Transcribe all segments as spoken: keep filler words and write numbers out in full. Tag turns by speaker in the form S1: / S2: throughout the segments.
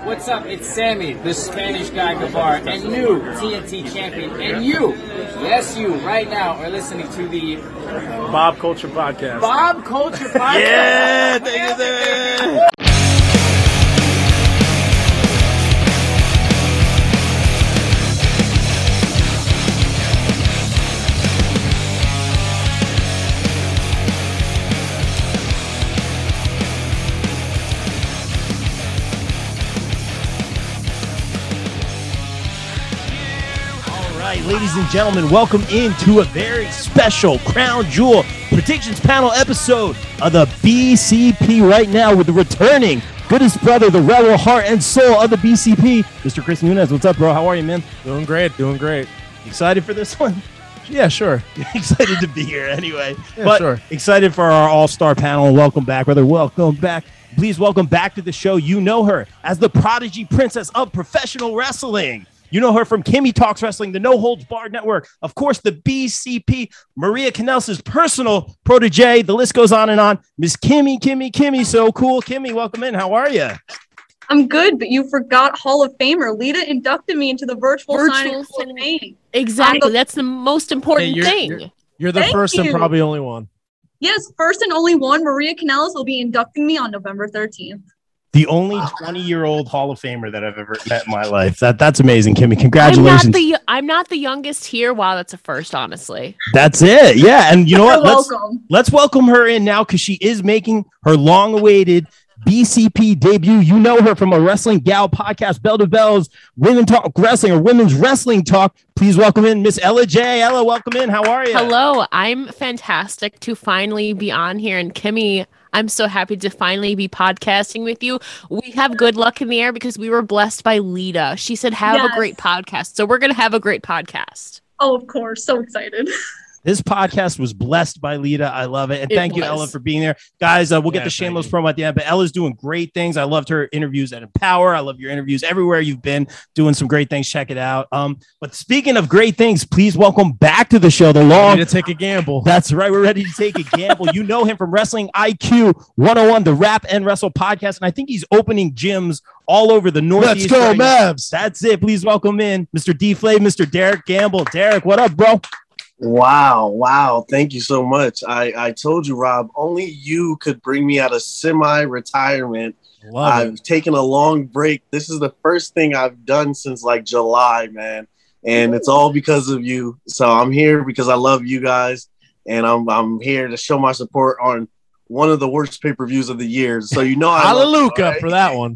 S1: What's up? It's Sammy, the Spanish guy Guevara, and new T N T champion. And you, yes, you, right now are listening to the
S2: Bob Culture Podcast.
S1: Bob Culture Podcast.
S2: Yeah, thank you, sir.
S3: Ladies and gentlemen, welcome into a very special Crown Jewel Predictions Panel episode of the B C P right now with the returning goodest brother, the rebel heart and soul of the B C P, Mister Chris Nunez. What's up, bro? How are you, man?
S2: Doing great, doing great.
S3: Excited for this one?
S2: Yeah, sure.
S3: Excited to be here anyway.
S2: Yeah,
S3: but
S2: sure.
S3: Excited for our all-star panel. Welcome back, brother. Welcome back. Please welcome back to the show. You know her as the prodigy princess of professional wrestling. You know her from Kimmy Talks Wrestling, the No Holds Barred Network. Of course, the B C P, Maria Kanellis' personal protege. The list goes on and on. Miss Kimmy, Kimmy, Kimmy. So cool. Kimmy, welcome in. How are you?
S4: I'm good, but you forgot Hall of Famer. Lita inducted me into the virtual,
S5: Virtual
S4: signing Hall of Fame.
S5: Exactly.
S4: the-
S5: That's the most important
S2: Hey, you're,
S5: thing.
S2: You're, you're the
S4: Thank
S2: first
S4: you.
S2: and probably only one.
S4: Yes, first and only one. Maria Kanellis will be inducting me on November thirteenth.
S3: The only twenty-year-old Hall of Famer that I've ever met in my life. That That's amazing, Kimmy.
S5: I'm
S3: Congratulations.
S5: not the I'm not the youngest here. Wow, that's a first, honestly.
S3: That's it. Yeah. And you know
S4: You're
S3: what? Let's,
S4: welcome.
S3: let's welcome her in now because she is making her long-awaited B C P debut. You know her from a Wrestling Gal podcast, Bell to Bells, Women Talk Wrestling or Women's Wrestling Talk. Please welcome in Miss Ella J. Ella, welcome in. How are you?
S5: Hello, I'm fantastic to finally be on here. And Kimmy, I'm so happy to finally be podcasting with you. We have good luck in the air because we were blessed by Lita. She said, have
S4: Yes.
S5: a great podcast. So we're going to have a great podcast.
S4: Oh, of course. So excited.
S3: This podcast was blessed by Lita. I love it. And
S5: It
S3: thank you,
S5: was.
S3: Ella, for being there. Guys, uh, we'll get
S2: Yeah,
S3: the
S2: thank
S3: shameless
S2: you.
S3: promo at the end, but Ella's doing great things. I loved her interviews at Empower. I love your interviews everywhere you've been doing some great things. Check it out. Um, But speaking of great things, please welcome back to the show, the long
S2: Ready to take a gamble.
S3: That's right. We're ready to take a gamble. You know him from Wrestling I Q one oh one, the Rap and Wrestle podcast. And I think he's opening gyms all over the Northeast.
S2: Let's go,
S3: right now.
S2: Mavs.
S3: That's it. Please welcome in Mister D Flay, Mister Derek Gamble. Derek, what up, bro?
S6: Wow, wow. Thank you so much. I, I told you, Rob, only you could bring me out of semi-retirement.
S2: Love
S6: I've
S2: it.
S6: taken a long break. This is the first thing I've done since like July, man. And it's all because of you. So I'm here because I love you guys. And I'm I'm here to show my support on one of the worst pay-per-views of the year. So you know I love you,
S2: Hallelujah
S6: right?
S2: for that one.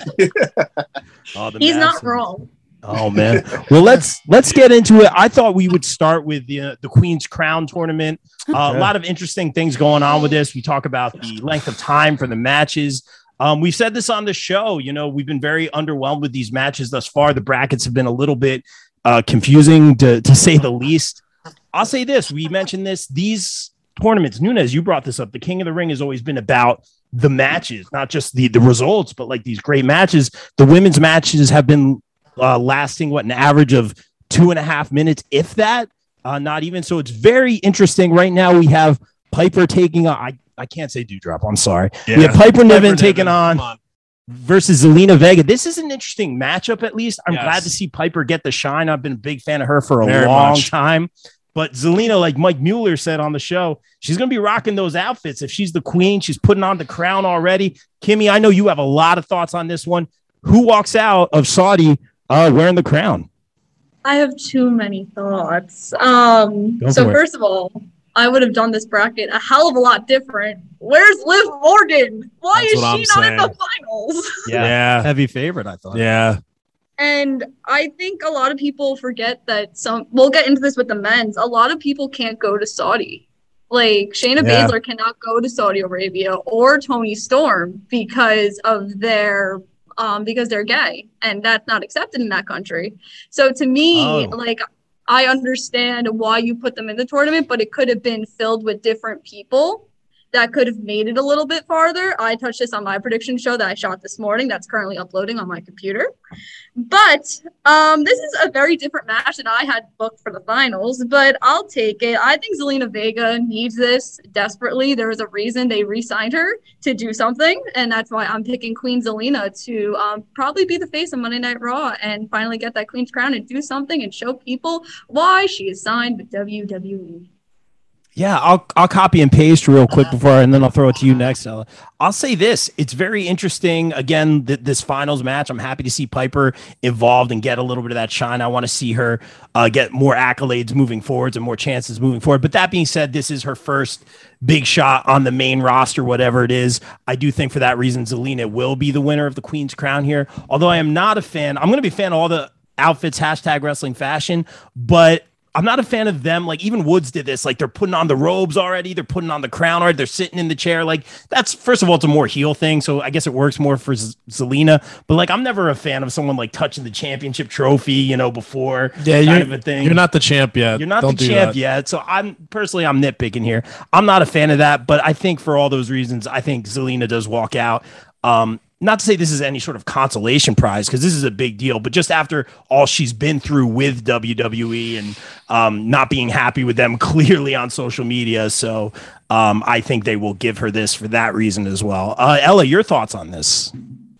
S3: Oh, the
S4: He's
S3: Mavs.
S4: not wrong.
S3: Oh man. Well, let's let's get into it. I thought we would start with the uh, the Queen's Crown tournament. Uh, A
S2: Okay.
S3: lot of interesting things going on with this. We talk about the length of time for the matches. Um, we've said this on the show. You know, we've been very underwhelmed with these matches thus far. The brackets have been a little bit uh, confusing to to say the least. I'll say this. We mentioned this. These tournaments, Nunez, you brought this up. The King of the Ring has always been about the matches, not just the the results, but like these great matches. The women's matches have been Uh, lasting what an average of two and a half minutes, if that, uh, not even. So it's very interesting. Right now we have Piper taking on, I, I can't say Dewdrop. I'm sorry. We have Piper Niven taking on,
S2: Come on.
S3: versus Zelina Vega. This is an interesting matchup, at least. I'm
S2: Yes.
S3: glad to see Piper get the shine. I've been a big fan of her for a
S2: Very
S3: long
S2: much.
S3: time. But Zelina, like Mike Mueller said on the show, she's going to be rocking those outfits. If she's the queen, she's putting on the crown already. Kimmy, I know you have a lot of thoughts on this one. Who walks out of Saudi uh, wearing the crown?
S4: I have too many thoughts. Um,
S3: Go
S4: so
S3: for it.
S4: first of all, I would have done this bracket a hell of a lot different. Where's Liv Morgan? Why
S2: That's
S4: is
S2: what
S4: she
S2: I'm
S4: not in the
S2: saying.
S4: finals?
S2: Yeah.
S3: Heavy favorite, I thought.
S2: Yeah.
S4: And I think a lot of people forget that some, we'll get into this with the men's, a lot of people can't go to Saudi. Like Shayna
S2: Yeah.
S4: Baszler cannot go to Saudi Arabia or Toni Storm because of their, um, because they're gay, and that's not accepted in that country. So to me,
S3: Oh.
S4: like, I understand why you put them in the tournament, but it could have been filled with different people. that could have made it a little bit farther. I touched this on my prediction show that I shot this morning. That's currently uploading on my computer. But um, this is a very different match than I had booked for the finals, but I'll take it. I think Zelina Vega needs this desperately. There is a reason they re-signed her to do something, and that's why I'm picking Queen Zelina to um, probably be the face of Monday Night Raw and finally get that Queen's crown and do something and show people why she is signed with W W E.
S3: Yeah, I'll I'll copy and paste real quick before, and then I'll throw it to you next, Ella. I'll say this: it's very interesting. Again, th- this finals match, I'm happy to see Piper involved and get a little bit of that shine. I want to see her uh, get more accolades moving forwards and more chances moving forward. But that being said, this is her first big shot on the main roster, whatever it is. I do think for that reason, Zelina will be the winner of the Queen's Crown here. Although I am not a fan, I'm going to be a fan of all the outfits, hashtag wrestling fashion, but I'm not a fan of them. Like, even Woods did this. Like, they're putting on the robes already. They're putting on the crown already. They're sitting in the chair. Like, that's, first of all, it's a more heel thing. So I guess it works more for Z- Zelina. But, like, I'm never a fan of someone, like, touching the championship trophy, you know, before
S2: Yeah,
S3: kind
S2: you're,
S3: of a thing.
S2: you're not the champ yet.
S3: You're not
S2: Don't
S3: the
S2: do
S3: champ
S2: that.
S3: yet. So I'm, personally, I'm nitpicking here. I'm not a fan of that. But I think for all those reasons, I think Zelina does walk out. Um, Not to say this is any sort of consolation prize, because this is a big deal, but just after all she's been through with W W E and um, not being happy with them clearly on social media. So um, I think they will give her this for that reason as well. Uh, Ella, your thoughts on this?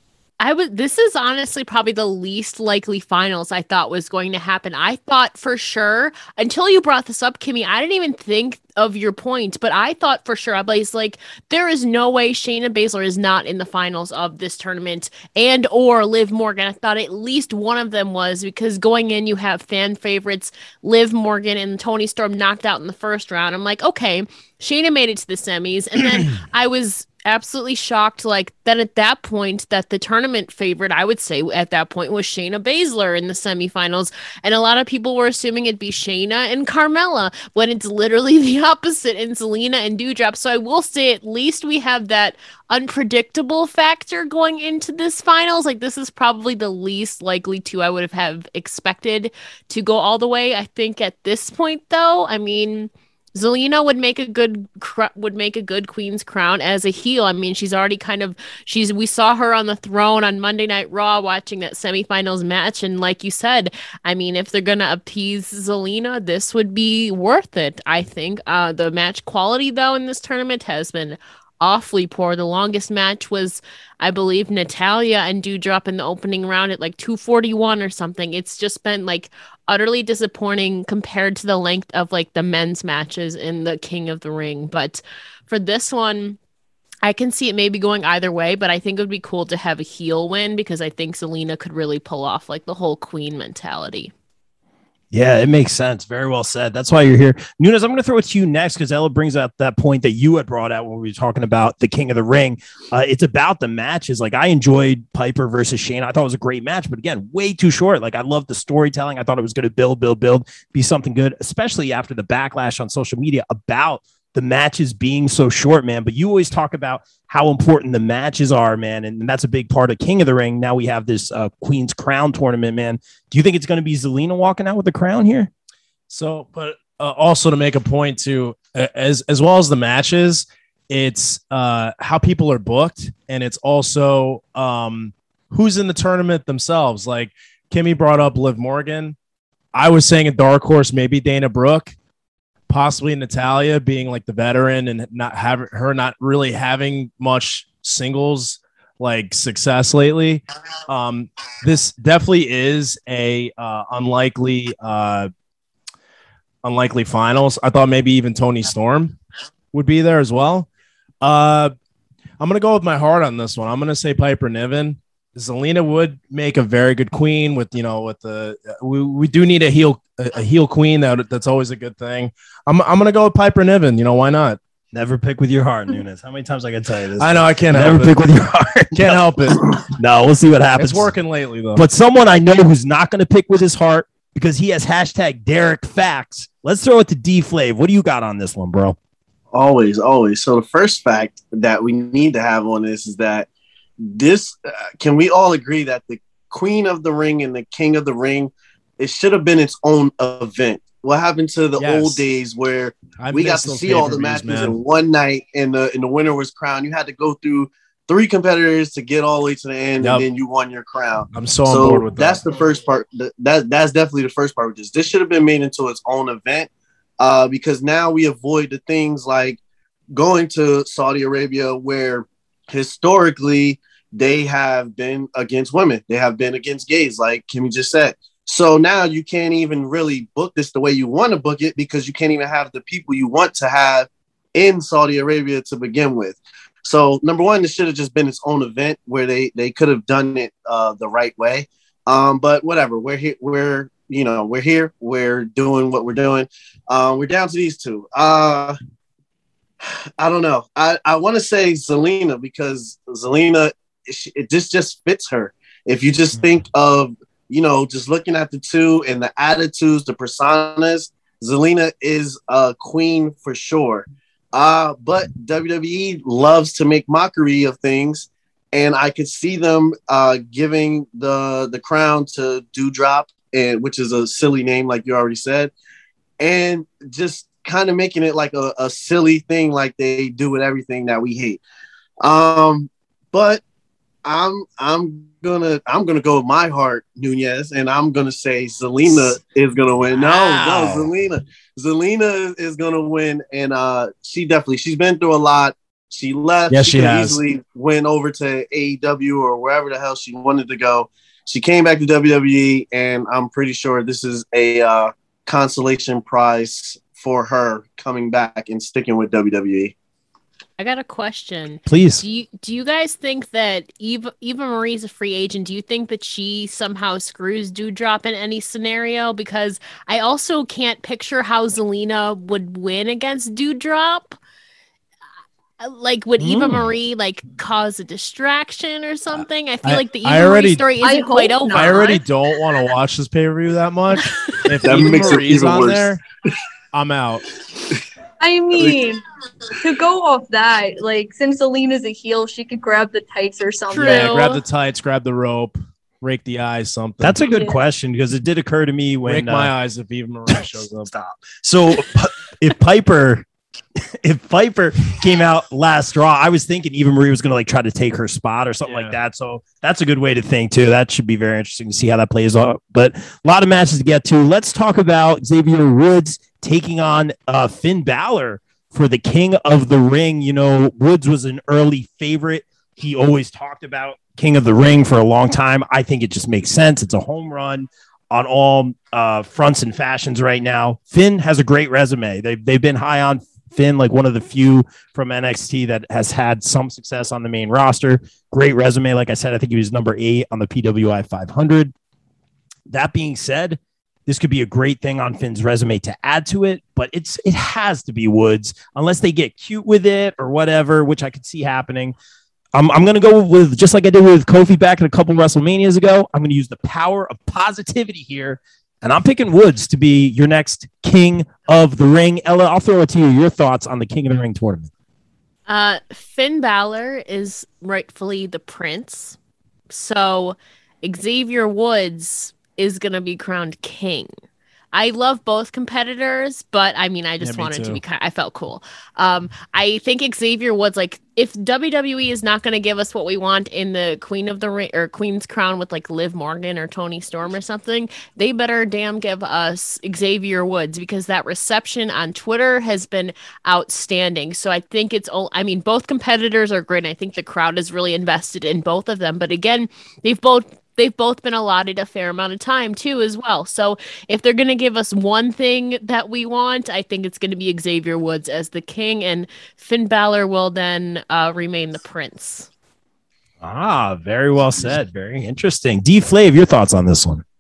S5: I would. This is honestly probably the least likely finals I thought was going to happen. I thought for sure, until you brought this up, Kimmy, I didn't even think of your point, but I thought for sure, I was like, there is no way Shayna Baszler is not in the finals of this tournament, and or Liv Morgan. I thought at least one of them was, because going in, you have fan favorites, Liv Morgan and Toni Storm knocked out in the first round. I'm like, okay, Shayna made it to the semis, and then I was absolutely shocked, like, then at that point that the tournament favorite, I would say at that point, was Shayna Baszler in the semifinals, and a lot of people were assuming it'd be Shayna and Carmella, when it's literally the opposite in Zelina and Doudrop. So I will say at least we have that unpredictable factor going into this finals. Like, this is probably the least likely two I would have, have expected to go all the way. I think at this point, though, I mean, Zelina would make a good would make a good Queen's Crown as a heel. I mean, she's already kind of she's we saw her on the throne on Monday Night Raw watching that semifinals match, and like you said, I mean, if they're gonna appease Zelina, this would be worth it. I think uh, the match quality though in this tournament has been awfully poor. The longest match was, I believe, Natalya and Doudrop in the opening round at like two forty-one or something. It's just been like utterly disappointing compared to the length of like the men's matches in the King of the Ring. But for this one, I can see it maybe going either way, but I think it would be cool to have a heel win, because I think Zelina could really pull off like the whole queen mentality.
S3: Yeah, it makes sense. Very well said. That's why you're here. Nunes, I'm going to throw it to you next, because Ella brings up that point that you had brought out when we were talking about the King of the Ring. Uh, it's about the matches. Like, I enjoyed Piper versus Shayna. I thought it was a great match, but again, way too short. Like, I loved the storytelling. I thought it was going to build, build, build, be something good, especially after the backlash on social media about the matches being so short, man. But you always talk about how important the matches are, man. And that's a big part of King of the Ring. Now we have this uh, Queen's Crown tournament, man. Do you think it's going to be Zelina walking out with the crown here?
S2: So, but uh, also to make a point too, uh, as, as well as the matches, it's uh, how people are booked. And it's also um, who's in the tournament themselves. Like Kimmy brought up Liv Morgan. I was saying a dark horse, maybe Dana Brooke. Possibly Natalya being like the veteran and not have her not really having much singles like success lately. Um, this definitely is a uh, unlikely uh, unlikely finals. I thought maybe even Toni Storm would be there as well. Uh, I'm gonna go with my heart on this one. I'm gonna say Piper Niven. Zelina would make a very good queen with, you know, with the, we, we do need a heel, a, a heel queen. That that's always a good thing. I'm, I'm going to go with Piper Niven. You know, why not?
S3: Never pick with your heart, Nunes. How many times I can tell you this?
S2: I know I can't
S3: Never
S2: help
S3: pick
S2: it.
S3: with your heart.
S2: Can't help it.
S3: No, we'll see what happens.
S2: It's working lately though.
S3: But someone I know who's not going to pick with his heart because he has hashtag Derek Facts. Let's throw it to D Flav. What do you got on this one, bro?
S6: Always, always. So the first fact that we need to have on this is that this, uh, can we all agree that the Queen of the Ring and the King of the Ring, it should have been its own event. What happened to the
S2: Yes.
S6: old days where
S2: I
S6: we got
S2: miss
S6: to
S2: those
S6: see all the
S2: pay-per-views,
S6: matches
S2: man.
S6: in one night, and the and the winner was crowned? You had to go through three competitors to get all the way to the end,
S2: Yep.
S6: and then you won your crown.
S2: I'm so on
S6: So
S2: board with that.
S6: that's the first part. That, that that's definitely the first part with this. This should have been made into its own event, uh, because now we avoid the things like going to Saudi Arabia, where historically they have been against women, they have been against gays, like Kimmy just said. So now you can't even really book this the way you want to book it, because you can't even have the people you want to have in Saudi Arabia to begin with. So number one, this should have just been its own event where they they could have done it uh, the right way. Um, but whatever, we're here. We're you know we're here. We're doing what we're doing. Uh, we're down to these two. Uh, I don't know. I, I want to say Zelina, because Zelina, it, it just just fits her. If you just think of, you know, just looking at the two and the attitudes, the personas, Zelina is a queen for sure. Uh, but W W E loves to make mockery of things, and I could see them uh, giving the the crown to Doudrop, and which is a silly name, like you already said, and just kind of making it like a, a silly thing, like they do with everything that we hate. Um, but I'm I'm gonna I'm gonna go with my heart, Nunez, and I'm gonna say Zelina is gonna win.
S2: Wow.
S6: No, no, Zelina. Zelina is gonna win, and uh, she definitely she's been through a lot. She left.
S2: Yes, she
S6: could
S2: has.
S6: Easily went over to A E W or wherever the hell she wanted to go. She came back to W W E, and I'm pretty sure this is a uh, consolation prize for her coming back and sticking with W W E.
S5: I got a question.
S3: Please.
S5: Do you do you guys think that Eva Eva Marie's a free agent? Do you think that she somehow screws Doudrop in any scenario? Because I also can't picture how Zelina would win against Doudrop. Uh, Like, would Eva
S3: Mm.
S5: Marie like cause a distraction or something? I feel
S2: I-
S5: like the
S2: I
S5: Eva
S2: already-
S5: Marie story
S4: I
S5: isn't quite
S4: hope
S5: over.
S2: I
S4: not.
S2: already don't want to watch this pay per view that much. If
S6: That
S2: Eva
S6: makes it
S2: Marie's
S6: even
S2: on
S6: worse.
S2: there, I'm out.
S4: I mean, to go off that, like, since Alina's a heel, she could grab the tights or something.
S5: True.
S2: Yeah, grab the tights, grab the rope, rake the eyes, something.
S3: That's a good
S4: Yeah.
S3: question, because it did occur to me when
S2: rake my
S3: uh,
S2: eyes if Eva Marie shows up.
S3: Stop. So P- if Piper, if Piper came out last draw, I was thinking Eva Marie was going to like try to take her spot or something
S2: Yeah.
S3: like that. So that's a good way to think too. That should be very interesting to see how that plays out. But a lot of matches to get to. Let's talk about Xavier Woods taking on uh, Finn Balor for the King of the Ring. You know, Woods was an early favorite. He always talked about King of the Ring for a long time. I think it just makes sense. It's a home run on all uh, fronts and fashions right now. Finn has a great resume. They've, they've been high on Finn, like one of the few from N X T that has had some success on the main roster. Great resume. Like I said, I think he was number eight on the P W I five hundred. That being said, this could be a great thing on Finn's resume to add to it, but it's it has to be Woods unless they get cute with it or whatever, which I could see happening. I'm, I'm going to go with, just like I did with Kofi back in a couple WrestleManias ago, I'm going to use the power of positivity here, and I'm picking Woods to be your next King of the Ring. Ella, I'll throw it to you. Your thoughts on the King of the Ring tournament?
S5: Uh, Finn Balor is rightfully the prince, so Xavier Woods is gonna be crowned king. I love both competitors, but I mean, I just
S2: Yeah, me
S5: wanted to
S2: too.
S5: be. I felt cool. Um, I think Xavier Woods, like, if W W E is not going to give us what we want in the Queen of the Ring or Queen's Crown with like Liv Morgan or Toni Storm or something, they better damn give us Xavier Woods, because that reception on Twitter has been outstanding. So I think it's all. I mean, both competitors are great. And I think the crowd is really invested in both of them. But again, they've both. They've both been allotted a fair amount of time too, as well. So if they're going to give us one thing that we want, I think it's going to be Xavier Woods as the king, and Finn Balor will then uh, remain the prince.
S3: Ah, very well said. Very interesting. D Flav, your thoughts on this one?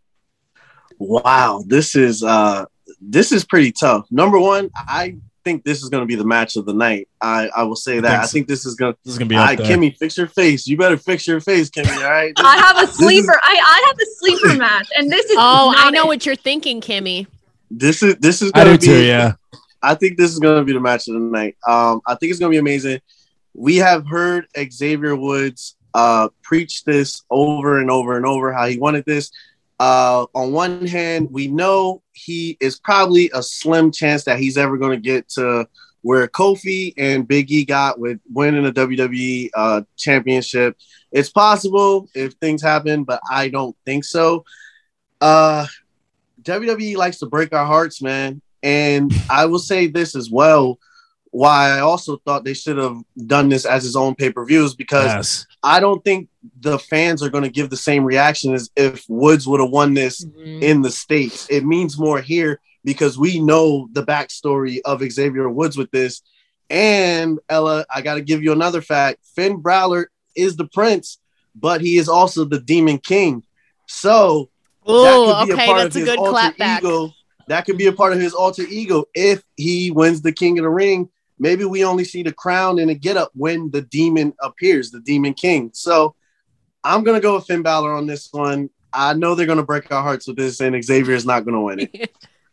S6: Wow, this is uh this is pretty tough. Number one, I think this is going to be the match of the night. I, I will say that.
S2: think
S6: I
S2: so.
S6: think this is going to.
S2: This is gonna be
S6: All
S2: up
S6: right,
S2: there.
S6: Kimmy, fix your face. You better fix your face, Kimmy. All right.
S4: I have a
S6: This is-
S4: sleeper. I, I have a sleeper match, and this is.
S5: Oh, I
S4: not
S5: know
S4: it.
S5: what you're thinking, Kimmy.
S6: This is this is
S2: I
S6: going
S2: do
S6: to be.
S2: too. Yeah.
S6: I think this is going to be the match of the night. Um, I think it's going to be amazing. We have heard Xavier Woods uh, preach this over and over and over, how he wanted this. Uh, on one hand, we know he is probably a slim chance that he's ever going to get to where Kofi and Big E got with winning the W W E uh, championship. It's possible if things happen, but I don't think so. Uh, W W E likes to break our hearts, man. And I will say this as well, why I also thought they should have done this as his own pay-per-views, because
S2: Yes.
S6: I don't think the fans are going to give the same reaction as if Woods would have won this
S5: Mhm.
S6: in the States. It means more here because we know the backstory of Xavier Woods with this. And Ella, I got to give you another fact. Finn Balor is the prince, but he is also the Demon King. So
S5: Oh, okay, that's a good
S6: alter
S5: clapback.
S6: ego. That could be a part of his alter ego if he wins the King of the Ring. Maybe we only see the crown and the get up when the demon appears, the Demon King. So I'm going to go with Finn Balor on this one. I know they're going to break our hearts with this, and Xavier is not going to win it.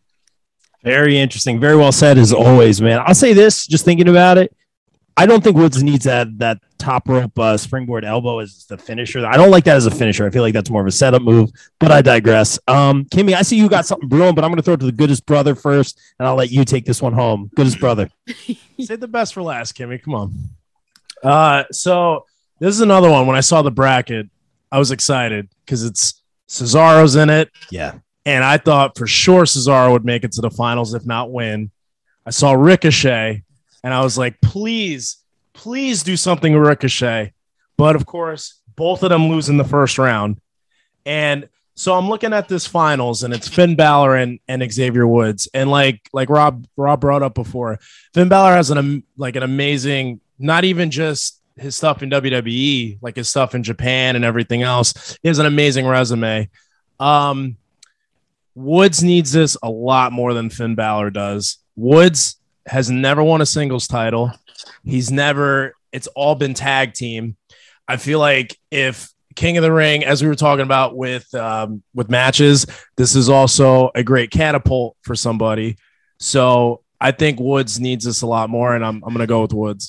S3: Very interesting. Very well said, as always, man. I'll say this, just thinking about it. I don't think Woods needs that that top rope uh, springboard elbow as the finisher. I don't like that as a finisher. I feel like that's more of a setup move, but I digress. Um, Kimmy, I see you got something brewing, but I'm going to throw it to the goodest brother first, and I'll let you take this one home. Goodest brother.
S2: Save the best for last, Kimmy. Come on. Uh, so this is another one. When I saw the bracket, I was excited because it's Cesaro's in it.
S3: Yeah.
S2: And I thought for sure Cesaro would make it to the finals, if not win. I saw Ricochet, and I was like, please, please do something with Ricochet. But, of course, both of them lose in the first round. And so I'm looking at this finals, and it's Finn Balor and, and Xavier Woods. And like like Rob Rob brought up before, Finn Balor has an um, like an amazing, not even just his stuff in W W E, like his stuff in Japan and everything else. He has an amazing resume. Um, Woods needs this a lot more than Finn Balor does. Woods has never won a singles title. He's never, it's all been tag team. I feel like if King of the Ring, as we were talking about with um, with matches, this is also a great catapult for somebody. So I think Woods needs this a lot more, and I'm I'm gonna go with Woods.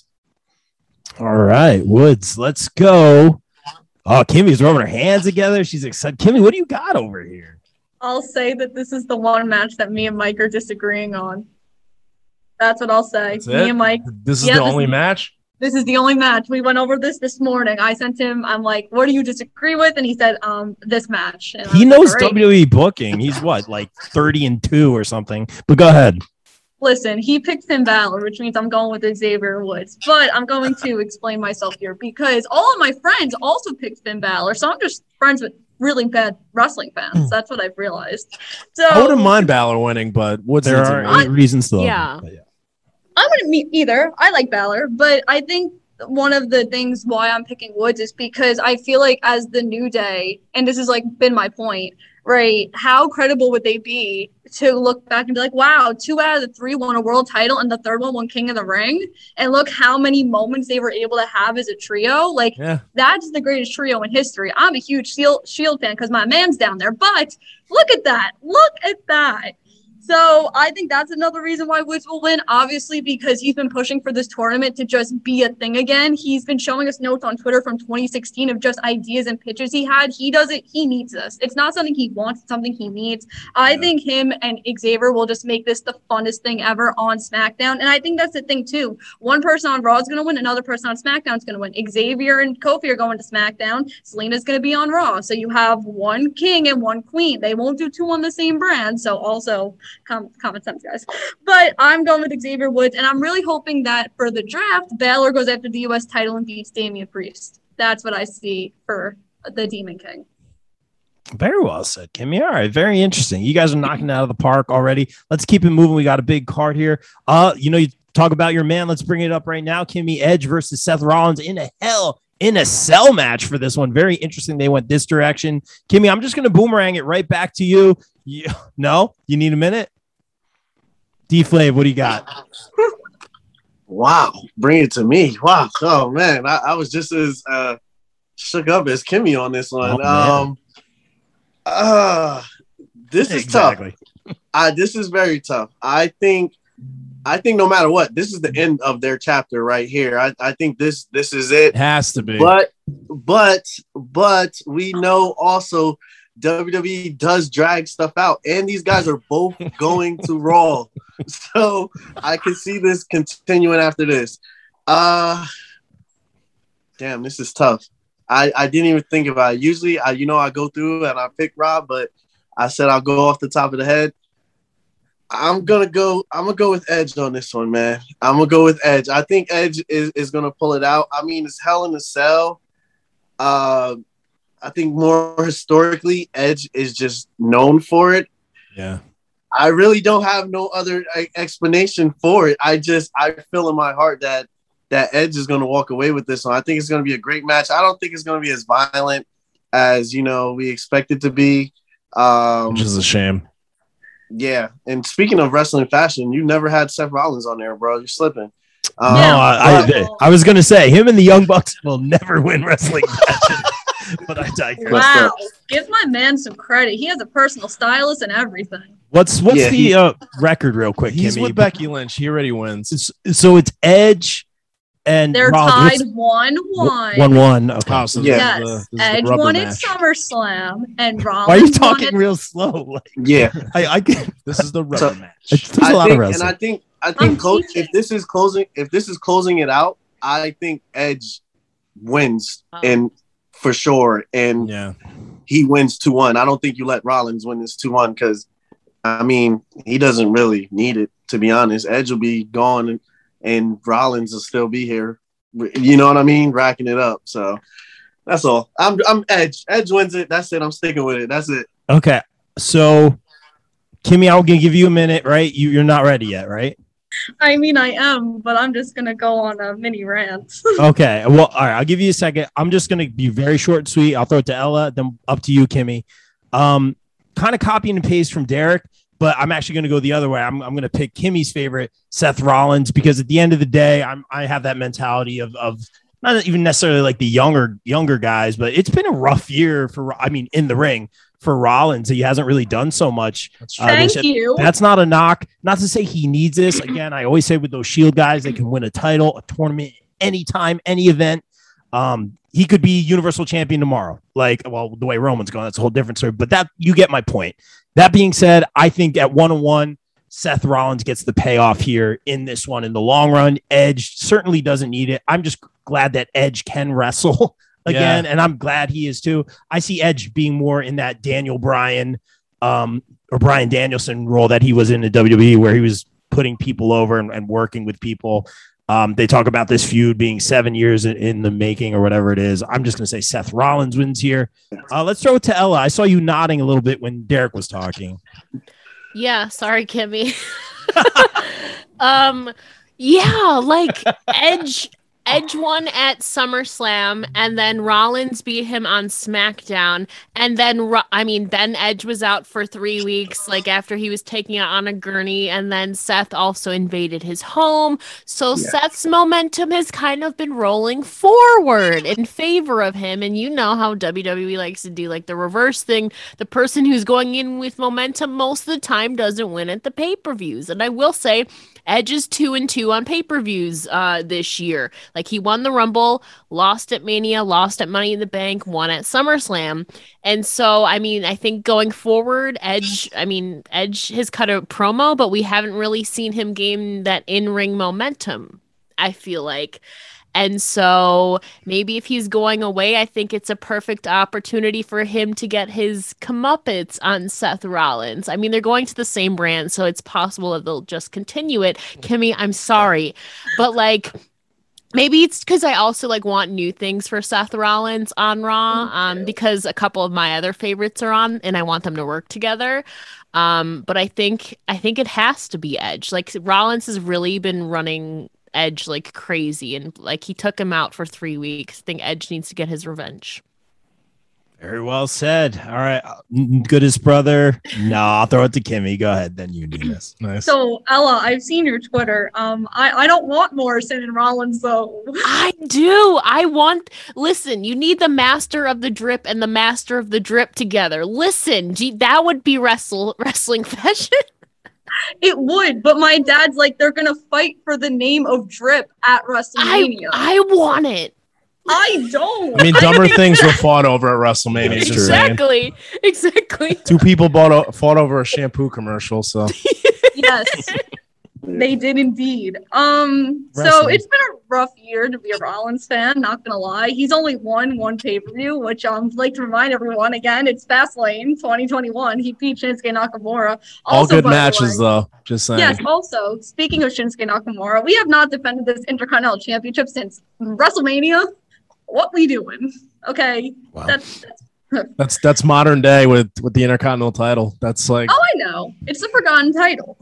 S3: All right, Woods, let's go. Oh, Kimmy's rubbing her hands together. She's excited. Kimmy, what do you got over here?
S4: I'll say that this is the one match that me and Mike are disagreeing on. That's what I'll say.
S2: That's
S4: Me
S2: it?
S4: and Mike,
S2: This is
S4: Yeah,
S2: the
S4: this
S2: only
S4: is-
S2: match.
S4: this is the only match. We went over this this morning. I sent him, I'm like, what do you disagree with? And he said, um, this match. And I
S3: He
S4: was like,
S3: knows
S4: "All right."
S3: W W E booking. He's what, like thirty and two or something. But go ahead.
S4: Listen, he picked Finn Balor, which means I'm going with Xavier Woods. But I'm going to explain myself here because all of my friends also picked Finn Balor. So I'm just friends with really bad wrestling fans. That's what I've realized. So
S2: I wouldn't mind Balor winning, but Woods
S3: There
S2: needs
S3: are
S2: it more.
S3: eight reasons to love
S5: Yeah.
S3: him, but yeah.
S4: I wouldn't meet either. I like Balor, but I think one of the things why I'm picking Woods is because I feel like as the New Day, and this has like been my point, right? How credible would they be to look back and be like, wow, two out of the three won a world title and the third one won King of the Ring? And look how many moments they were able to have as a trio. Like,
S2: Yeah.
S4: that's the greatest trio in history. I'm a huge Shield, Shield fan because my man's down there, but look at that. Look at that. So I think that's another reason why Woods will win, obviously, because he's been pushing for this tournament to just be a thing again. He's been showing us notes on Twitter from twenty sixteen of just ideas and pitches he had. He doesn't, he needs this. It's not something he wants, it's something he needs. I
S2: Yeah.
S4: think him and Xavier will just make this the funnest thing ever on SmackDown. And I think that's the thing, too. One person on Raw is going to win, another person on SmackDown is going to win. Xavier and Kofi are going to SmackDown. Selena's going to be on Raw. So you have one king and one queen. They won't do two on the same brand. So also, Com- common sense, guys. But I'm going with Xavier Woods, and I'm really hoping that for the draft, Balor goes after the U S title and beats Damian Priest. That's what I see for the Demon King.
S3: Very well said, Kimmy. All right, very interesting. You guys are knocking it out of the park already. Let's keep it moving. We got a big card here. Uh, you know, you talk about your man. Let's bring it up right now. Kimmy, Edge versus Seth Rollins in a hell in a cell match for this one. Very interesting. They went this direction. Kimmy, I'm just going to boomerang it right back to you. you. No, you need a minute. D-Flav, what do you got?
S6: Wow, bring it to me. Wow. Oh, man. I, I was just as uh, shook up as Kimmy on this one.
S3: Oh, man.
S6: um, uh, this is
S3: Exactly.
S6: tough. I, this is very tough. I think I think no matter what, this is the end of their chapter right here. I, I think this this is it.
S2: It has to be.
S6: But but but we know also W W E does drag stuff out, and these guys are both going to Raw, so I can see this continuing after this. Uh, damn, this is tough. I, I didn't even think about it. Usually, I you know I go through and I pick Rob, but I said I'll go off the top of the head. I'm gonna go. I'm gonna go with Edge on this one, man. I'm gonna go with Edge. I think Edge is, is gonna pull it out. I mean, it's Hell in a Cell. Uh, I think more historically, Edge is just known for it.
S2: Yeah.
S6: I really don't have no other explanation for it. I just I feel in my heart that that Edge is going to walk away with this one. I think it's going to be a great match. I don't think it's going to be as violent as, you know, we expect it to be. Um,
S2: Which is a shame.
S6: Yeah. And speaking of wrestling fashion, you never had Seth Rollins on there, bro. You're slipping. Um,
S3: No, I, I, I was going to say him and the Young Bucks will never win wrestling matches. But I digress.
S4: Wow. Give my man some credit. He has a personal stylist and everything.
S3: What's what's
S6: Yeah,
S3: the
S6: he-
S3: uh, record real quick,
S2: He's
S3: Kimmy?
S2: with Becky Lynch. He already wins.
S3: It's- So it's Edge and
S4: They're
S3: Rollins.
S4: tied one one.
S3: One one. Okay.
S2: Oh, so
S6: Yeah.
S2: this is the,
S4: Yes.
S2: this is the
S4: Edge
S2: rubber
S4: won at
S2: match.
S4: SummerSlam and Rollins
S3: Why are you
S4: won
S3: talking
S4: at-
S3: real slow? Like,
S6: Yeah.
S3: I, I get,
S2: This is the rubber
S6: So-
S2: match.
S3: it's, there's
S6: I
S3: a lot
S6: think,
S3: of
S6: and
S3: wrestling.
S6: I think I
S4: I'm
S6: think close,
S4: teaching.
S6: if this is closing if this is closing it out, I think Edge wins
S5: Oh.
S6: and for sure. And
S2: Yeah.
S6: he wins two one. I don't think you let Rollins win this two one because, I mean, he doesn't really need it, to be honest. Edge will be gone and, and Rollins will still be here. You know what I mean? Racking it up. So that's all. I'm I'm Edge. Edge wins it. That's it. I'm sticking with it. That's it.
S3: Okay. So, Kimmy, I'm going to give you a minute, right? You, you're not ready yet, right?
S4: I mean, I am, but I'm just gonna go on a mini rant.
S3: Okay. Well, all right. I'll give you a second. I'm just going to be very short and sweet. I'll throw it to Ella, then up to you, Kimmy. Um, kind of copy and paste from Derek, but I'm actually going to go the other way. I'm, I'm going to pick Kimmy's favorite, Seth Rollins, because at the end of the day, I'm, I have that mentality of, of not even necessarily like the younger, younger guys, but it's been a rough year for, I mean, in the ring for Rollins. He hasn't really done so much.
S2: That's
S3: Uh, they
S4: Thank
S3: said-
S4: you.
S3: That's not a knock. Not to say he needs this. Again, I always say with those Shield guys, they can win a title, a tournament, anytime, any event. Um, he could be Universal Champion tomorrow. Like, well, the way Roman's going, that's a whole different story. But that you get my point. That being said, I think at one on one, Seth Rollins gets the payoff here in this one in the long run. Edge certainly doesn't need it. I'm just glad that Edge can wrestle again, and I'm glad he is too. I see Edge being more in that Daniel Bryan um, or Bryan Danielson role that he was in the W W E, where he was putting people over and, and working with people. Um, they talk about this feud being seven years in, in the making or whatever it is. I'm just going to say Seth Rollins wins here. Uh, let's throw it to Ella. I saw you nodding a little bit when Derek was talking.
S5: Yeah, sorry, Kimmy. um, yeah, like Edge Edge won at SummerSlam, and then Rollins beat him on SmackDown, and then Ro- I mean, then Edge was out for three weeks, like after he was taking it on a gurney, and then Seth also invaded his home. So
S6: Yeah.
S5: Seth's momentum has kind of been rolling forward in favor of him, and you know how W W E likes to do like the reverse thing. The person who's going in with momentum most of the time doesn't win at the pay-per-views, and I will say, Edge is two and two on pay-per-views uh, this year. Like he won the Rumble, lost at Mania, lost at Money in the Bank, won at SummerSlam. And so, I mean, I think going forward, Edge, I mean, Edge has cut a promo, but we haven't really seen him gain that in-ring momentum, I feel like. And so maybe if he's going away, I think it's a perfect opportunity for him to get his comeuppance on Seth Rollins. I mean, they're going to the same brand, so it's possible that they'll just continue it. Kimmy, I'm sorry, but like, maybe it's because I also like want new things for Seth Rollins on Raw, um, because a couple of my other favorites are on, and I want them to work together. Um, but I think I think it has to be Edge. Like Rollins has really been running Edge like crazy, and like he took him out for three weeks. I think Edge needs to get his revenge.
S3: Very well said. All right. Good as brother. No, I'll throw it to Kimmy. Go ahead. Then you do this.
S2: Nice.
S4: So Ella, I've seen your Twitter. Um, I I don't want Morrison and Rollins though.
S5: I do. I want. Listen, you need the master of the drip and the master of the drip together. Listen, gee, that would be wrestle wrestling fashion.
S4: It would, but my dad's like they're gonna fight for the name of Drip at
S5: I
S4: WrestleMania.
S5: I want it.
S4: I don't.
S2: I mean, dumber things were fought over at WrestleMania.
S3: That's
S2: Just
S3: true.
S2: saying.
S5: Exactly. Exactly.
S2: Two people bought o- fought over a shampoo commercial. So
S4: Yes, they did indeed. Um, so
S2: Wrestling.
S4: it's been a rough year to be a Rollins fan. Not gonna lie, he's only won one pay per view, which um, like to remind everyone again, it's Fastlane twenty twenty-one. He beat Shinsuke Nakamura.
S2: all
S4: Also,
S2: good
S4: by the
S2: matches,
S4: way-
S2: though. Just saying.
S4: Yes. Also, speaking of Shinsuke Nakamura, we have not defended this Intercontinental Championship since WrestleMania. What we doing? Okay,
S3: Wow.
S4: that's, that's
S2: That's that's modern day with with the Intercontinental title. That's like
S4: oh, I know. It's the forgotten title.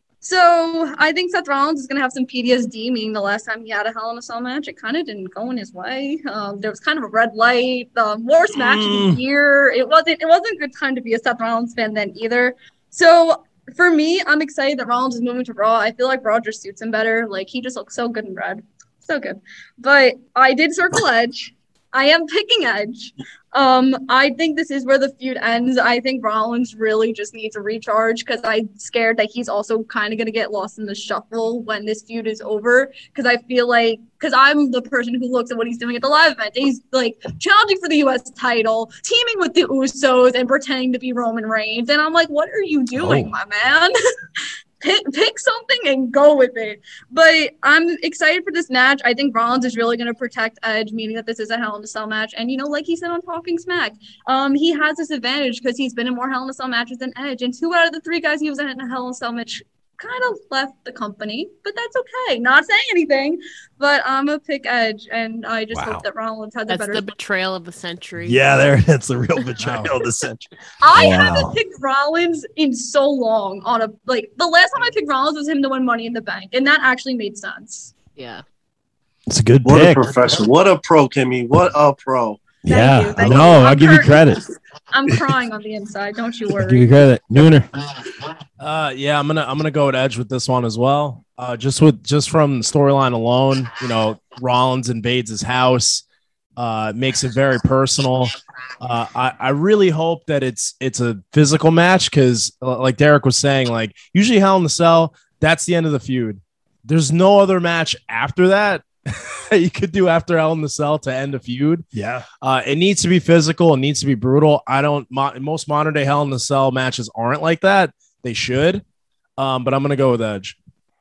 S4: So I think Seth Rollins is going to have some P T S D, meaning the last time he had a Hell in a Cell match, it kind of didn't go in his way. Um, there was kind of a red light. The worst match of
S2: Mm.
S4: the year. It wasn't. It wasn't a good time to be a Seth Rollins fan then either. So for me, I'm excited that Rollins is moving to Raw. I feel like Raw just suits him better. Like he just looks so good in red, so good. But I did circle Edge. I am picking Edge. Um, I think this is where the feud ends. I think Rollins really just needs a recharge because I'm scared that he's also kind of going to get lost in the shuffle when this feud is over. Because I feel like, because I'm the person who looks at what he's doing at the live event. He's like challenging for the U S title, teaming with the Usos, and pretending to be Roman Reigns. And I'm like, what are you doing,
S3: Oh.
S4: my man? Pick, pick something and go with it. But I'm excited for this match. I think Rollins is really going to protect Edge, meaning that this is a Hell in a Cell match. And, you know, like he said on Talking Smack, um, he has this advantage because he's been in more Hell in a Cell matches than Edge. And two out of the three guys he was in a Hell in a Cell match kind of left the company. But that's okay. Not saying anything. But I'm going to pick Edge. And I just
S3: Wow.
S4: hope that Rollins has a
S5: That's
S4: better...
S5: the betrayal of the century.
S3: Yeah, there. That's the real betrayal of the century.
S4: I
S3: Wow.
S4: haven't picked Rollins in so long on a... Like, the last time I picked Rollins was him to win Money in the Bank. And that actually made sense.
S5: Yeah.
S3: It's a good
S6: What
S3: pick.
S6: a professional. What a pro, Kimmy. What a pro.
S3: Yeah,
S4: you, thank
S3: no,
S4: you.
S3: I'll
S4: I'm
S3: give you
S4: cur-
S3: credit.
S4: I'm crying on the inside. Don't you
S3: I'll give you
S4: worry.
S3: credit. Nooner.
S2: Uh, yeah, I'm gonna I'm gonna go with Edge with this one as well. Uh, just with just from the storyline alone, you know, Rollins invades his house, uh, makes it very personal. Uh, I I really hope that it's it's a physical match because, like Derek was saying, like usually Hell in the Cell, that's the end of the feud. There's no other match after that that you could do after Hell in the Cell to end a feud.
S3: Yeah.
S2: Uh, it needs to be physical. It needs to be brutal. I don't. Mo- most modern day Hell in the Cell matches aren't like that. They should, um, but I'm gonna go with Edge.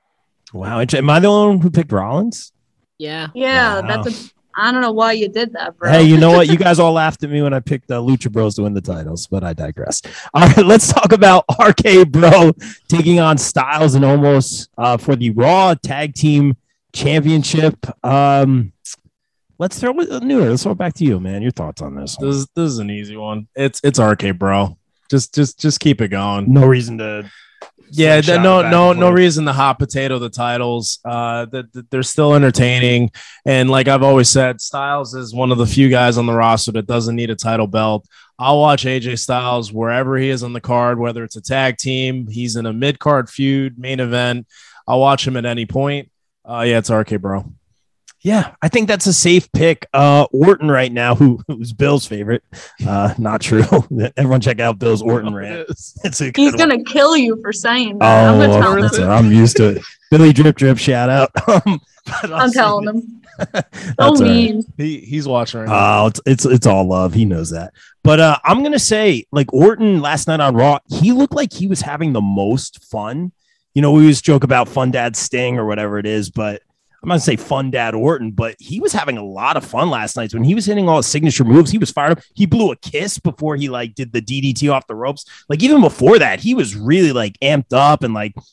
S3: Wow. Am I the only one who picked Rollins?
S5: Yeah.
S4: Yeah,
S3: Wow.
S4: that's a. I don't know why you did that, bro.
S3: Hey, you know what? You guys all laughed at me when I picked uh, Lucha Bros to win the titles, but I digress. All right, let's talk about R K Bro taking on Styles and Omos uh, for the Raw Tag Team Championship. Um, let's throw it, Nooner, let's throw it back to you, man. Your thoughts on this?
S2: This, this is an easy one. It's it's R K Bro. Just just just keep it going.
S3: No reason to.
S2: Yeah,
S3: Slingshot
S2: th- no,
S3: back
S2: no,
S3: and
S2: no
S3: forth.
S2: reason to hot potato the titles. Uh, that that they're still entertaining, and like I've always said, Styles is one of the few guys on the roster that doesn't need a title belt. I'll watch A J Styles wherever he is on the card, whether it's a tag team, he's in a mid card feud, main event. I'll watch him at any point. Uh, yeah, it's R K Bro.
S3: Yeah, I think that's a safe pick. Uh, Orton right now, who who's Bill's favorite. Uh, not true. Everyone check out Bill's Orton rant. It's a good
S4: He's
S3: one.
S4: gonna kill you for saying that. I'm
S3: Oh,
S4: gonna tell
S3: that's
S4: him.
S3: it. I'm used to it. Billy Drip Drip, shout out. Um, but
S4: I'm
S3: also-
S4: telling him.
S3: That's
S4: So
S3: all right.
S4: mean.
S2: He he's watching right now.
S3: Oh, it's, it's it's all love. He knows that. But uh, I'm gonna say, like Orton last night on Raw, he looked like he was having the most fun. You know, we always joke about Fun Dad Sting or whatever it is, but I'm not gonna say Fun Dad Orton, but he was having a lot of fun last night. When he was hitting all his signature moves, he was fired up. He blew a kiss before he like did the D D T off the ropes. Like even before that, he was really like amped up and like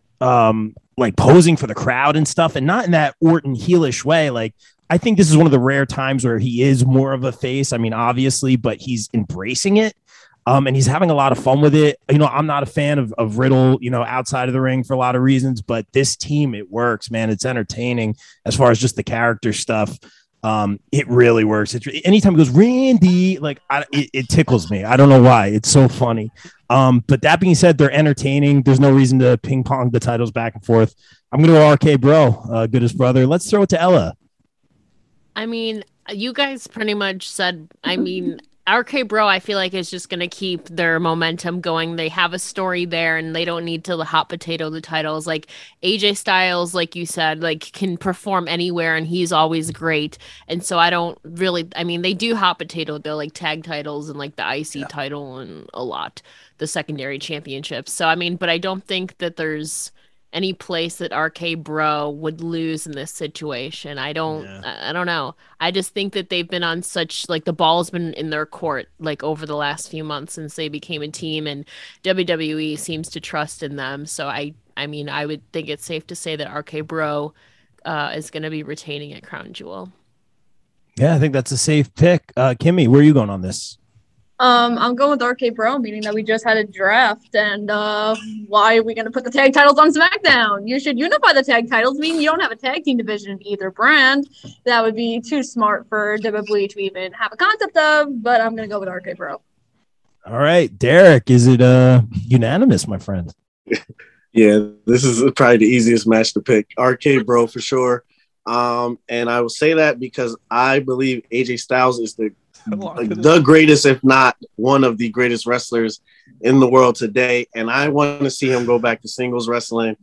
S3: um like posing for the crowd and stuff, and not in that Orton heelish way. Like I think this is one of the rare times where he is more of a face. I mean, obviously, but he's embracing it. Um, and he's having a lot of fun with it. You know, I'm not a fan of, of Riddle, you know, outside of the ring for a lot of reasons, but this team, it works, man. It's entertaining as far as just the character stuff. Um, it really works. It's anytime it goes Randy, like I, it, it tickles me. I don't know why. It's so funny. Um, but that being said, they're entertaining. There's no reason to ping pong the titles back and forth. I'm going to go R K Bro, uh, goodest brother. Let's throw it to Ella.
S5: I mean, you guys pretty much said, I mean, R K Bro, I feel like is just going to keep their momentum going. They have a story there, and they don't need to hot potato the titles. Like A J Styles, like you said, like can perform anywhere, and he's always great. And so I don't really. I mean, they do hot potato their like tag titles and like the I C yeah. title and a lot the secondary championships. So I mean, but I don't think that there's any place that R K Bro would lose in this situation. I don't yeah. I, I don't know. I just think that they've been on such like the ball's been in their court like over the last few months since they became a team, and W W E seems to trust in them. So I I mean I would think it's safe to say that R K Bro uh, is going to be retaining at Crown Jewel.
S3: Yeah, I think that's a safe pick. Uh, Kimmy, where are you going on this?
S4: Um, I'm going with R K Bro, meaning that we just had a draft, and uh, why are we going to put the tag titles on SmackDown? You should unify the tag titles, meaning you don't have a tag team division in either brand. That would be too smart for W W E to even have a concept of, but I'm going to go with R K Bro.
S3: All right, Derek, is it uh, unanimous, my friend?
S6: Yeah, this is probably the easiest match to pick. R K Bro for sure. Um, and I will say that because I believe A J Styles is the Like the greatest, if not one of the greatest wrestlers in the world today. And I want to see him go back to singles wrestling.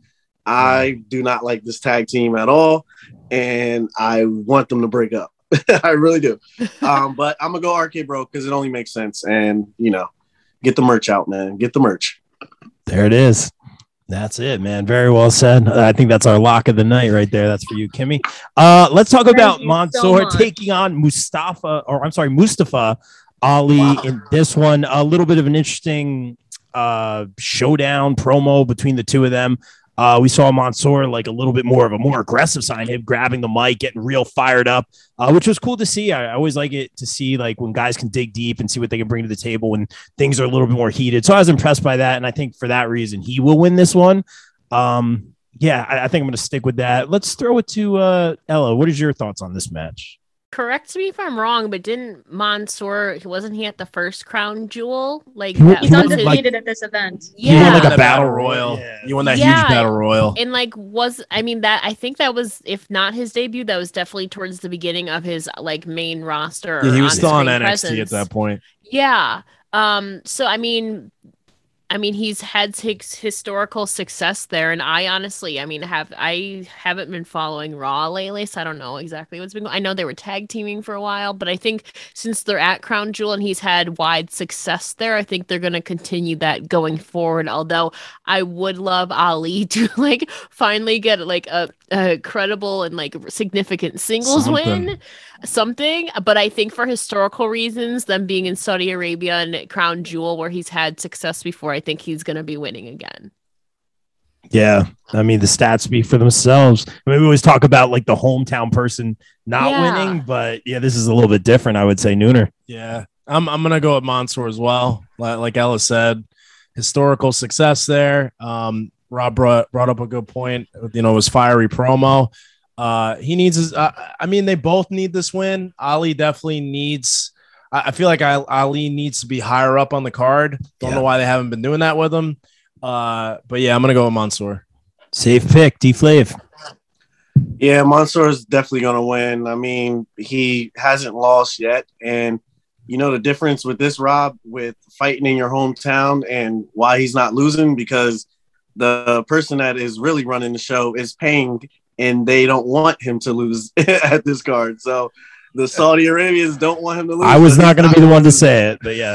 S6: I do not like this tag team at all. And I want them to break up. I really do. Um, but I'm going to go R K Bro because it only makes sense. And, you know, get the merch out, man. Get the merch.
S3: There it is. That's it, man. Very well said. Uh, I think that's our lock of the night right there. That's for you, Kimmy. Uh, let's talk
S4: Thank
S3: about
S4: you
S3: Mansoor
S4: so
S3: taking on Mustafa, or I'm sorry, Mustafa Ali
S6: Wow.
S3: in this one. A little bit of an interesting uh, showdown promo between the two of them. Uh, we saw Mansoor like a little bit more of a more aggressive side, him grabbing the mic, getting real fired up, uh, which was cool to see. I, I always like it to see like when guys can dig deep and see what they can bring to the table when things are a little bit more heated. So I was impressed by that, and I think for that reason he will win this one. Um, yeah, I, I think I'm going to stick with that. Let's throw it to uh, Ella. What is your thoughts on this match?
S5: Correct me if I'm wrong, but didn't Mansoor, wasn't he at the first Crown Jewel? Like
S3: He-
S5: that
S4: He's
S3: he
S5: was
S3: won,
S5: his-
S4: undefeated at this event.
S5: yeah.
S3: He won like a
S2: That
S3: battle
S2: royal.
S3: royal.
S2: You won that
S5: Yeah.
S2: huge battle royal.
S5: And like was I mean that I think that was, if not his debut, that was definitely towards the beginning of his like main roster.
S2: Yeah, he was
S5: on
S2: still on
S5: screen
S2: N X T at
S5: presence.
S2: that point.
S5: Yeah. Um, so I mean I mean he's had his historical success there, and I honestly I mean have I haven't been following Raw lately, so I don't know exactly what's been going. I know they were tag teaming for a while, but I think since they're at Crown Jewel and he's had wide success there, I think they're gonna continue that going forward. Although I would love Ali to like finally get like a, a credible and like significant singles
S2: Something.
S5: win. Something, but I think for historical reasons, them being in Saudi Arabia and Crown Jewel where he's had success before, I think he's going to be winning again.
S3: Yeah, I mean the stats speak for themselves. I mean, we always talk about like the hometown person not
S5: Yeah.
S3: winning, but yeah, this is a little bit different. I would say, Nooner.
S2: Yeah, I'm I'm gonna go with Mansoor as well. Like, like Ella said, historical success there. Um, Rob brought brought up a good point. You know, it was fiery promo. Uh, he needs his. Uh, I mean, they both need this win. Ali definitely needs. I, I feel like I, Ali needs to be higher up on the card. Don't
S3: Yeah.
S2: know why they haven't been doing that with him. Uh, but yeah, I'm gonna go with Mansoor.
S3: Safe pick, D Flav.
S6: Yeah, Mansoor is definitely going to win. I mean, he hasn't lost yet. And, you know, the difference with this, Rob, with fighting in your hometown and why he's not losing, because the person that is really running the show is paying, and they don't want him to lose at this card. So the Saudi Arabians don't want him to lose.
S3: I was
S6: so
S3: not
S6: he's
S3: going to be the one to
S6: losing.
S3: say it, but yeah.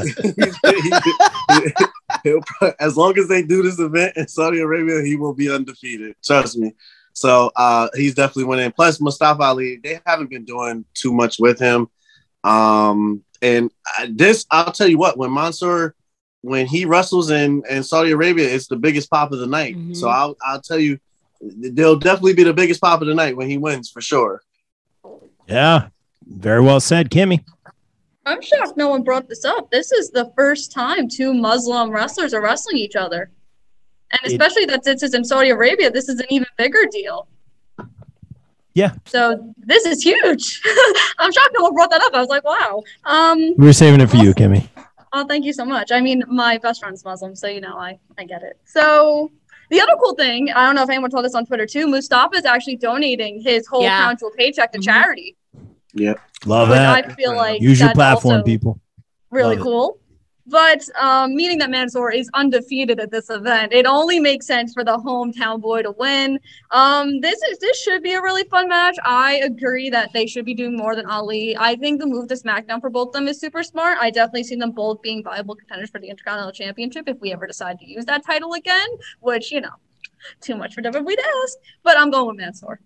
S6: He'll probably- as long as they do this event in Saudi Arabia, he will be undefeated. Trust me. So uh, he's definitely winning. Plus, Mustafa Ali, they haven't been doing too much with him. Um, and I- this, I'll tell you what, when Mansoor, when he wrestles in, in Saudi Arabia, it's the biggest pop of the night.
S5: Mhm.
S6: So I'll, I'll tell you, they'll definitely be the biggest pop of the night when he wins for sure.
S3: Yeah, very well said, Kimmy.
S4: I'm shocked no one brought this up. This is the first time two Muslim wrestlers are wrestling each other. And
S3: It-
S4: especially that this is in Saudi Arabia, this is an even bigger deal.
S3: Yeah.
S4: So this is huge. I'm shocked no one brought that up. I was like, wow. Um,
S3: We were saving it for you, Kimmy.
S4: oh, thank you so much. I mean, my best friend's Muslim, so you know, I, I get it. So the other cool thing, I don't know if anyone told this on Twitter too, Mustafa is actually donating his whole
S5: Yeah.
S4: Crown Jewel paycheck to
S5: Mhm.
S4: charity.
S6: Yep.
S3: Love
S4: Which
S3: that.
S4: I feel like
S3: Use your
S4: that's
S3: platform,
S4: also
S3: people.
S4: really
S3: Love it.
S4: cool. But um, meaning that Mansoor is undefeated at this event, it only makes sense for the hometown boy to win. Um, this is this should be a really fun match. I agree that they should be doing more than Ali. I think the move to SmackDown for both of them is super smart. I definitely see them both being viable contenders for the Intercontinental Championship if we ever decide to use that title again, which, you know, too much for W W E to ask. But I'm going with Mansoor.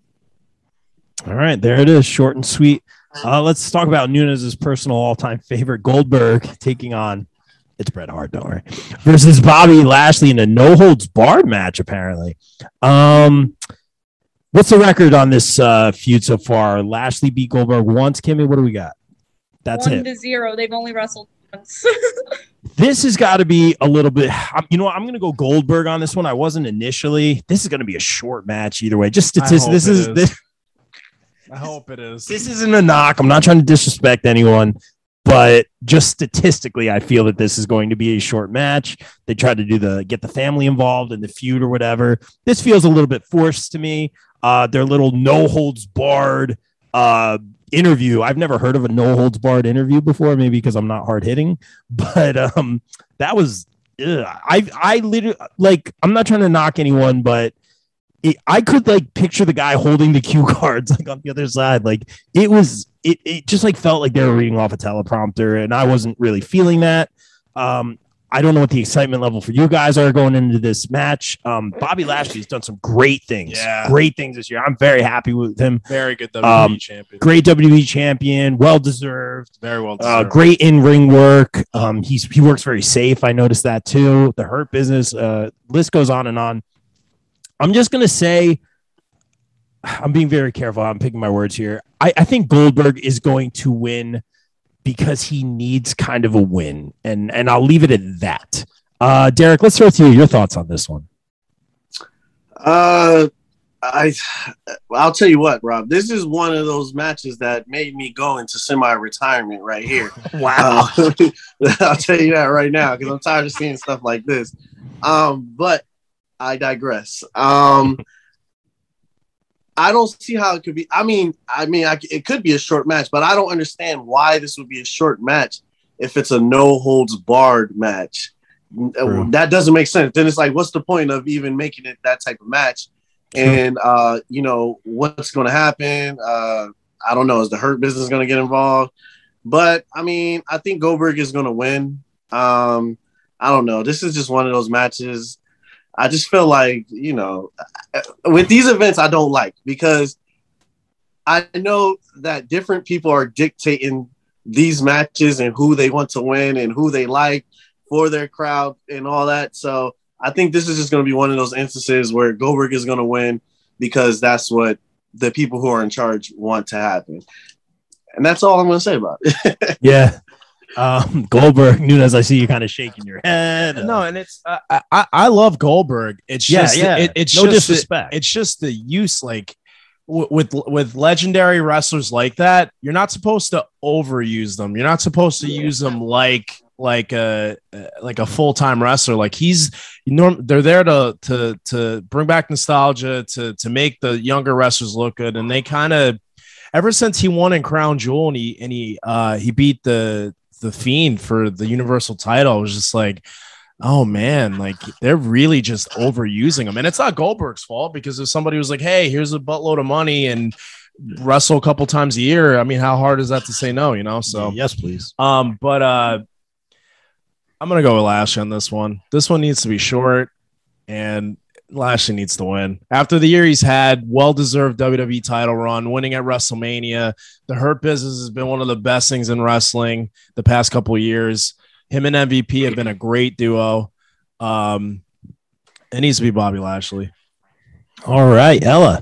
S3: All right, there it is, short and sweet. Uh, let's talk about Nunes' personal all-time favorite, Goldberg, taking on, it's Bret Hart, don't worry, versus Bobby Lashley in a no-holds-barred match, apparently. Um, what's the record on this uh, feud so far? Lashley beat Goldberg once. Kimmy, what do we got? That's
S4: One
S3: it.
S4: to zero. They've only wrestled once.
S3: This has got to be a little bit, you know what, I'm going to go Goldberg on this one. I wasn't initially. This is going to be a short match either way. Just statistics. This is,
S2: is.
S3: this.
S2: I hope it is.
S3: This isn't a knock. I'm not trying to disrespect anyone, but just statistically, I feel that this is going to be a short match. They tried to do the get the family involved in the feud or whatever. This feels a little bit forced to me. Uh, their little no holds barred uh, interview. I've never heard of a no holds barred interview before, maybe because I'm not hard hitting, but um, that was ugh. I I literally like. I'm not trying to knock anyone, but. It, I could like picture the guy holding the cue cards like on the other side. Like it was, it, it just like felt like they were reading off a teleprompter, and I wasn't really feeling that. Um, I don't know what the excitement level for you guys are going into this match. Um, Bobby Lashley's done some great things,
S2: Yeah.
S3: great things this year. I'm very happy with him.
S2: Very good W W E
S3: Um,
S2: champion.
S3: Great W W E champion, well deserved.
S2: Very well
S3: Uh,
S2: deserved.
S3: great in ring work. Um, he's he works very safe. I noticed that too. The Hurt Business. Uh, list goes on and on. I'm just gonna say. I'm being very careful. I'm picking my words here. I, I think Goldberg is going to win because he needs kind of a win, and and I'll leave it at that. Uh, Derek, let's throw it to you. Your thoughts on this one?
S6: Uh, I, I'll tell you what, Rob. This is one of those matches that made me go into semi-retirement right here.
S3: Wow.
S6: Uh, I'll tell you that right now because I'm tired of seeing stuff like this. Um, but I digress. Um. I don't see how it could be. I mean, I mean, I, it could be a short match, but I don't understand why this would be a short match if it's a no holds barred match. True. That doesn't make sense. Then it's like, what's the point of even making it that type of match? True. And uh, you know what's going to happen? Uh, I don't know. Is the Hurt Business going to get involved? But I mean, I think Goldberg is going to win. Um, I don't know. This is just one of those matches. I just feel like, you know, with these events, I don't like because I know that different people are dictating these matches and who they want to win and who they like for their crowd and all that. So I think this is just going to be one of those instances where Goldberg is going to win because that's what the people who are in charge want to happen. And that's all I'm going to say about it.
S3: Yeah. Um, Goldberg, Nunes, I see you kind of shaking your head.
S2: No, and it's uh, I I I love Goldberg. It's
S3: Yeah,
S2: just
S3: yeah.
S2: It, it's
S3: No
S2: just the-
S3: disrespect.
S2: it's just the use like w- with with legendary wrestlers like that. You're not supposed to overuse them. You're not supposed to use them like like a like a full time wrestler. Like he's norm. They're there to to to bring back nostalgia to to make the younger wrestlers look good, and they kind of ever since he won in Crown Jewel and he and he uh he beat the the Fiend for the Universal title. I was just like, oh man, like they're really just overusing him. And it's not Goldberg's fault because if somebody was like, hey, here's a buttload of money and wrestle a couple times a year, I mean, how hard is that to say no, you know? So
S3: yes, please.
S2: um, but uh I'm gonna go with Lashley on this one. This one needs to be short and Lashley needs to win. After the year he's had, well-deserved W W E title run, winning at WrestleMania. The Hurt Business has been one of the best things in wrestling the past couple of years. Him and M V P have been a great duo. Um, it needs to be Bobby Lashley.
S3: All right, Ella.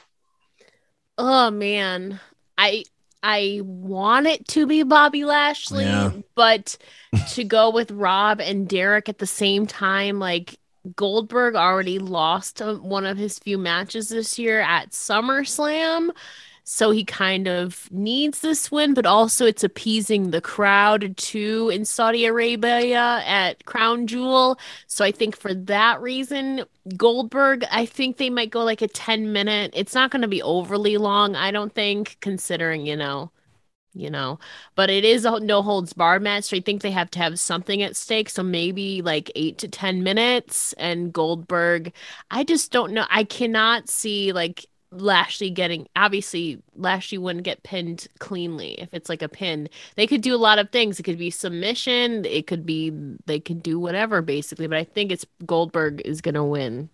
S5: Oh man, I I want it to be Bobby Lashley,
S2: Yeah.
S5: but to go with Rob and Derek at the same time, like Goldberg already lost uh, one of his few matches this year at SummerSlam. So he kind of needs this win, but also it's appeasing the crowd too in Saudi Arabia at Crown Jewel. So I think for that reason, Goldberg, I think they might go like a ten minute. It's not going to be overly long, I don't think, considering, you know, you know, but it is a no holds barred match. So I think they have to have something at stake. So maybe like eight to ten minutes. And Goldberg, I just don't know. I cannot see like Lashley getting, obviously Lashley wouldn't get pinned cleanly if it's like a pin. They could do a lot of things. It could be submission. It could be, they could do whatever basically, but I think it's Goldberg is going to win.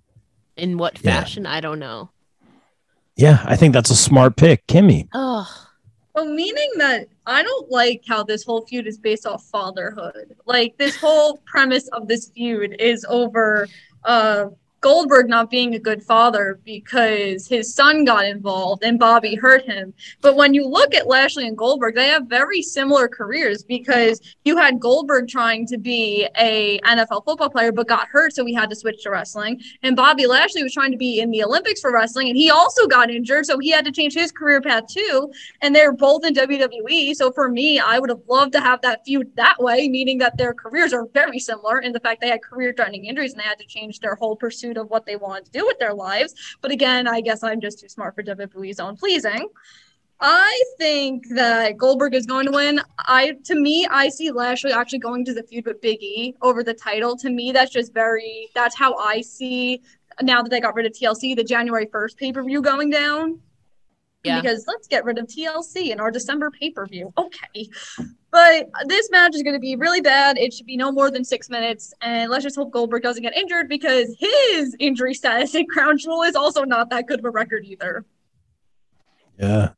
S5: In what fashion? Yeah. I don't know.
S3: Yeah, I think that's a smart pick. Kimmy.
S5: Oh,
S4: well, meaning that I don't like how this whole feud is based off fatherhood. Like this whole premise of this feud is over uh Goldberg not being a good father because his son got involved and Bobby hurt him. But when you look at Lashley and Goldberg, they have very similar careers because you had Goldberg trying to be a N F L football player but got hurt, so he had to switch to wrestling. And Bobby Lashley was trying to be in the Olympics for wrestling, and he also got injured, so he had to change his career path too. And they're both in W W E. So for me, I would have loved to have that feud that way, meaning that their careers are very similar in the fact they had career-threatening injuries and they had to change their whole pursuit of what they wanted to do with their lives. But again, I guess I'm just too smart for W W E's own pleasing. I think that Goldberg is going to win. I to me, I see Lashley actually going to the feud with Big E over the title. To me, that's just very that's how I see now that they got rid of T L C, the January first pay-per-view going down. Yeah. Because let's get rid of T L C in our December pay-per-view. Okay. But this match is going to be really bad. It should be no more than six minutes. And let's just hope Goldberg doesn't get injured because his injury status in Crown Jewel is also not that good of a record either.
S3: Yeah.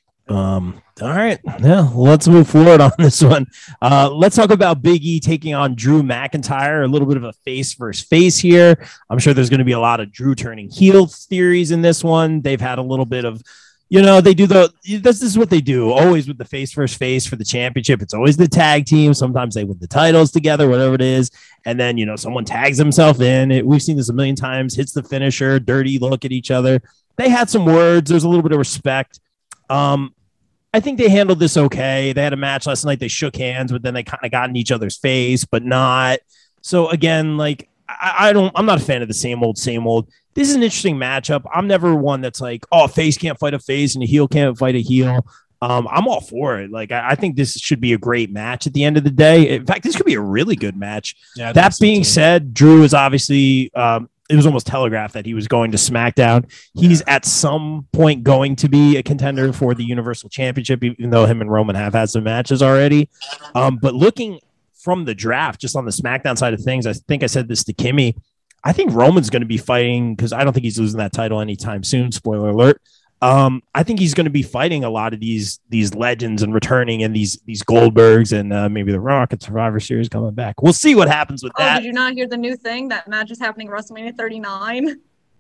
S3: Um, all right. Yeah. Let's move forward on this one. Uh, let's talk about Big E taking on Drew McIntyre, a little bit of a face versus face here. I'm sure there's going to be a lot of Drew turning heel theories in this one. They've had a little bit of, you know, they do the, this is what they do always with the face versus face for the championship. It's always the tag team. Sometimes they win the titles together, whatever it is. And then, you know, someone tags himself in it. We've seen this a million times, hits the finisher, dirty look at each other. They had some words. There's a little bit of respect. Um, I think they handled this okay. They had a match last night. They shook hands, but then they kind of got in each other's face, but not. So again, like, I, I don't, I'm not a fan of the same old, same old. This is an interesting matchup. I'm never one that's like, oh, a face can't fight a face and a heel can't fight a heel. Um, I'm all for it. Like, I, I think this should be a great match at the end of the day. In fact, this could be a really good match. Yeah, that being so said, Drew is obviously, um, it was almost telegraphed that he was going to SmackDown. He's yeah. at some point going to be a contender for the Universal Championship, even though him and Roman have had some matches already. Um, but looking from the draft, just on the SmackDown side of things, I think I said this to Kimmy, I think Roman's going to be fighting because I don't think he's losing that title anytime soon. Spoiler alert. Um, I think he's going to be fighting a lot of these these legends and returning, and these these Goldbergs and uh, maybe the Rock and Survivor Series coming back. We'll see what happens with
S4: oh,
S3: that.
S4: Did you not hear the new thing? That match is happening at WrestleMania thirty-nine.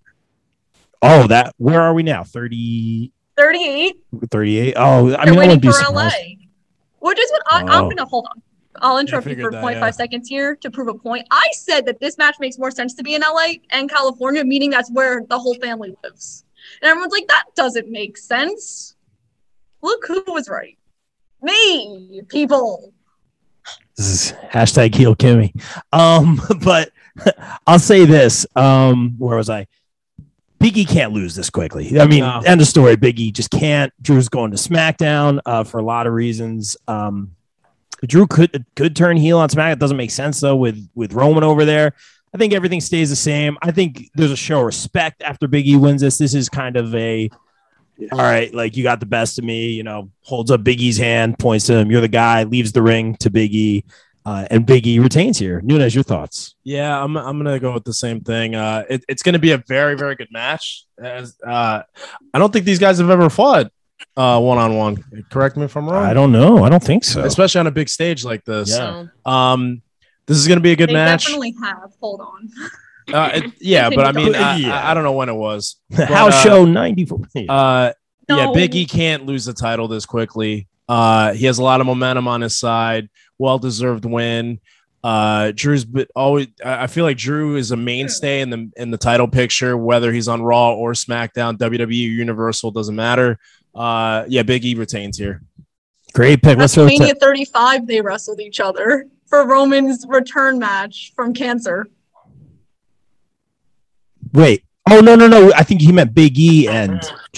S3: Oh, that where are we now? thirty
S4: thirty-eight
S3: thirty-eight Oh, I
S4: They're
S3: mean, I
S4: waiting
S3: wouldn't be
S4: for
S3: surprised.
S4: L A. Which is what I,
S3: Oh.
S4: I'm going to hold on. I'll interrupt
S2: Yeah, I
S4: you for
S2: figured that,
S4: zero point five
S2: yeah.
S4: seconds here to prove a point. I said that this match makes more sense to be in L A and California, meaning that's where the whole family lives. And everyone's like, that doesn't make sense. Look who was right. Me, people.
S3: This is hashtag heel Kimmy. Um, but I'll say this. Um, where was I? Big E can't lose this quickly. I mean,
S2: No.
S3: end of story. Big E just can't. Drew's going to SmackDown uh, for a lot of reasons. Um, Drew could could turn heel on SmackDown. It doesn't make sense though with with Roman over there. I think everything stays the same. I think there's a show of respect after Big E wins this. This is kind of a all right, like you got the best of me, you know, holds up Big E's hand, points to him. You're the guy, leaves the ring to Big E, uh, and Big E retains here. Nunes, your thoughts?
S2: Yeah, I'm I'm gonna go with the same thing. Uh, it, it's gonna be a very very good match. As uh, I don't think these guys have ever fought uh one on one. Correct me if I'm wrong.
S3: I don't know. I don't think so.
S2: Especially on a big stage like this.
S3: Yeah.
S5: So,
S2: Um, this is gonna be a good
S4: They
S2: match.
S4: definitely have. Hold on.
S2: Uh, it, yeah, but I mean, I,
S3: Yeah.
S2: I, I don't know when it was.
S3: House
S2: uh,
S3: show ninety-four.
S2: Uh, yeah,
S4: No.
S2: Big E can't lose the title this quickly. Uh, he has a lot of momentum on his side. Well deserved win. Uh, Drew's but always. I I feel like Drew is a mainstay in the in the title picture, whether he's on Raw or SmackDown, W W E, Universal, doesn't matter. Uh, yeah, Big E retains here.
S3: Great pick. Let's go to
S4: WrestleMania thirty-five, they wrestled each other for Roman's return match from cancer.
S3: wait. Oh no no no! I think he meant Big E and Drew.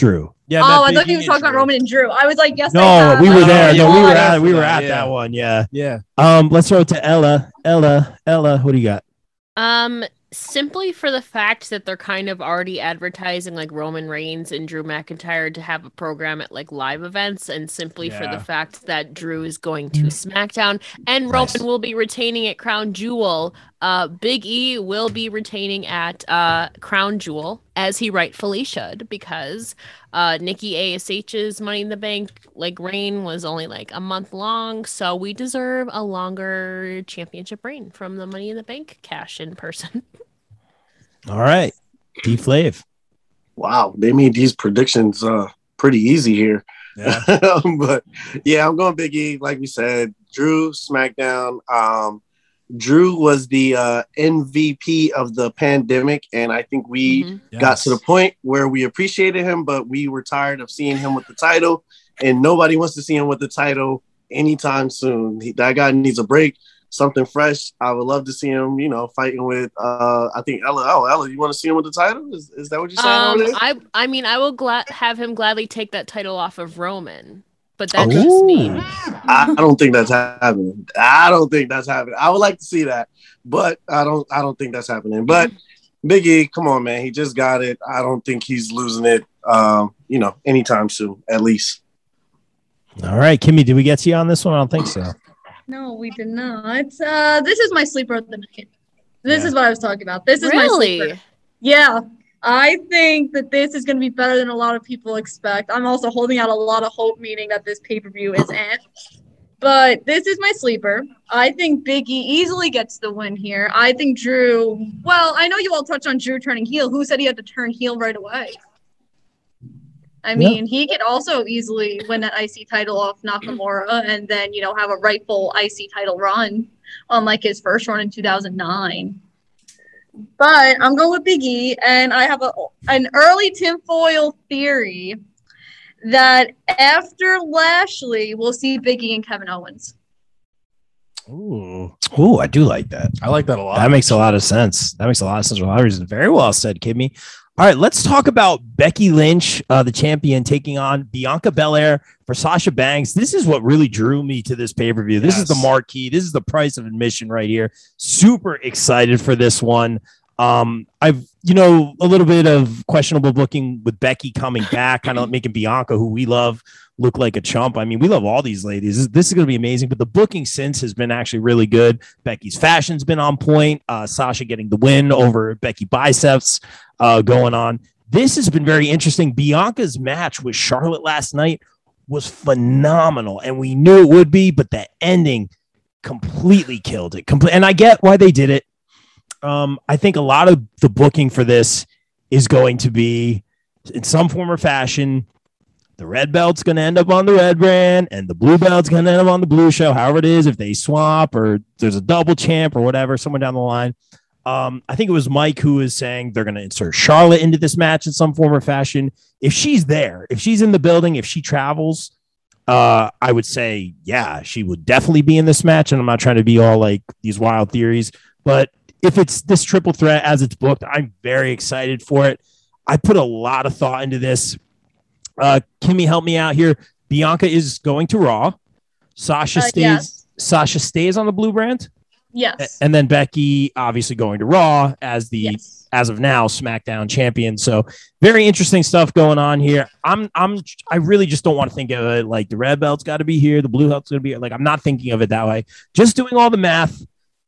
S2: Yeah.
S4: Oh,
S2: met
S4: I
S2: Big
S4: thought he
S2: E
S4: was
S2: and
S4: talking about
S2: Drew.
S4: Roman and Drew. I was like, yes, I
S3: No,
S4: have.
S3: we were
S2: Oh,
S3: there.
S2: yeah,
S3: No, we
S2: we
S3: were
S2: were
S3: at we
S2: for
S3: were
S2: that,
S3: at
S2: yeah.
S3: that one. Yeah.
S2: Yeah.
S3: Um, let's throw it to Ella. Ella, Ella, what do you got?
S5: Um, simply for the fact that they're kind of already advertising like Roman Reigns and Drew McIntyre to have a program at like live events, and simply for
S2: Yeah.
S5: the fact that Drew is going to SmackDown and
S3: Nice.
S5: Roman will be retaining at Crown Jewel. Uh, Big E will be retaining at uh Crown Jewel, as he rightfully should, because uh Nikki A S H's Money in the Bank like reign was only like a month long, so we deserve a longer championship reign from the Money in the Bank cash in person.
S3: All right. D Flav.
S6: Wow, they made these predictions uh pretty easy here.
S2: Yeah.
S6: But yeah, I'm going Big E. Like we said, Drew SmackDown. Um, Drew was the uh, M V P of the pandemic, and I think we
S5: Mhm.
S6: got to the point where we appreciated him, but we were tired of seeing him with the title, and nobody wants to see him with the title anytime soon. He, that guy needs a break, something fresh. I would love to see him, you know, fighting with. Uh, I think Ella. Oh, Ella, you want to see him with the title? Is, is that what you're saying
S5: Um,
S6: over there?
S5: I I mean, I will glad have him gladly take that title off of Roman, but that's
S3: Ooh.
S5: just me.
S6: I don't think that's happening. I don't think that's happening. I would like to see that, but I don't. I don't think that's happening. But Big E, come on, man, he just got it. I don't think he's losing it. Um, you know, anytime soon, at least.
S3: All right, Kimmy, did we get to you on this one? I don't think so.
S4: No, we did not. Uh, this is my sleeper of the night. This
S2: Yeah.
S4: is what I was talking about. This is my
S5: Really?
S4: sleeper. Yeah, I think that this is going to be better than a lot of people expect. I'm also holding out a lot of hope, meaning that this pay per view is in. But this is my sleeper. I think Big E easily gets the win here. I think Drew. Well, I know you all touched on Drew turning heel. Who said he had to turn heel right away? I mean, he could also easily win that I C title off Nakamura and then, you know, have a rightful I C title run, unlike his first run in two thousand nine. But I'm going with Big E, and I have a, an early tinfoil theory that after Lashley, we'll see Big E and Kevin Owens.
S2: Ooh.
S3: Ooh, I do like that.
S2: I like that a lot.
S3: That makes a lot of sense. That makes a lot of sense for a lot of reasons. Very well said, Kimmy. All right, let's talk about Becky Lynch, uh, the champion, taking on Bianca Belair for Sasha Banks. This is what really drew me to this pay-per-view. This is
S2: Yes.
S3: the marquee. This is the price of admission right here. Super excited for this one. Um, I've, you know, a little bit of questionable booking with Becky coming back, kind of making Bianca, who we love, look like a chump. I mean, we love all these ladies. This, this is going to be amazing, but the booking since has been actually really good. Becky's fashion's been on point. Uh, Sasha getting the win over Becky Biceps uh, going on. This has been very interesting. Bianca's match with Charlotte last night was phenomenal, and we knew it would be, but the ending completely killed it. Comple- and I get why they did it. Um, I think a lot of the booking for this is going to be in some form or fashion. The red belt's going to end up on the red brand, and the blue belt's going to end up on the blue show, however it is, if they swap or there's a double champ or whatever, somewhere down the line. Um, I think it was Mike who was saying they're going to insert Charlotte into this match in some form or fashion. If she's there, if she's in the building, if she travels, uh, I would say, yeah, she would definitely be in this match. And I'm not trying to be all like these wild theories, but if it's this triple threat as it's booked, I'm very excited for it. I put a lot of thought into this. Uh, Kimmy, help me out here. Bianca is going to Raw. Sasha
S4: Uh,
S3: stays.
S4: yes.
S3: Sasha stays on the blue brand,
S4: Yes.
S3: and then Becky obviously going to Raw as the
S4: Yes.
S3: as of now SmackDown champion. So very interesting stuff going on here. I'm I'm I really just don't want to think of it like the red belt's got to be here, the blue belt's going to be here. Like I'm not thinking of it that way. Just doing all the math.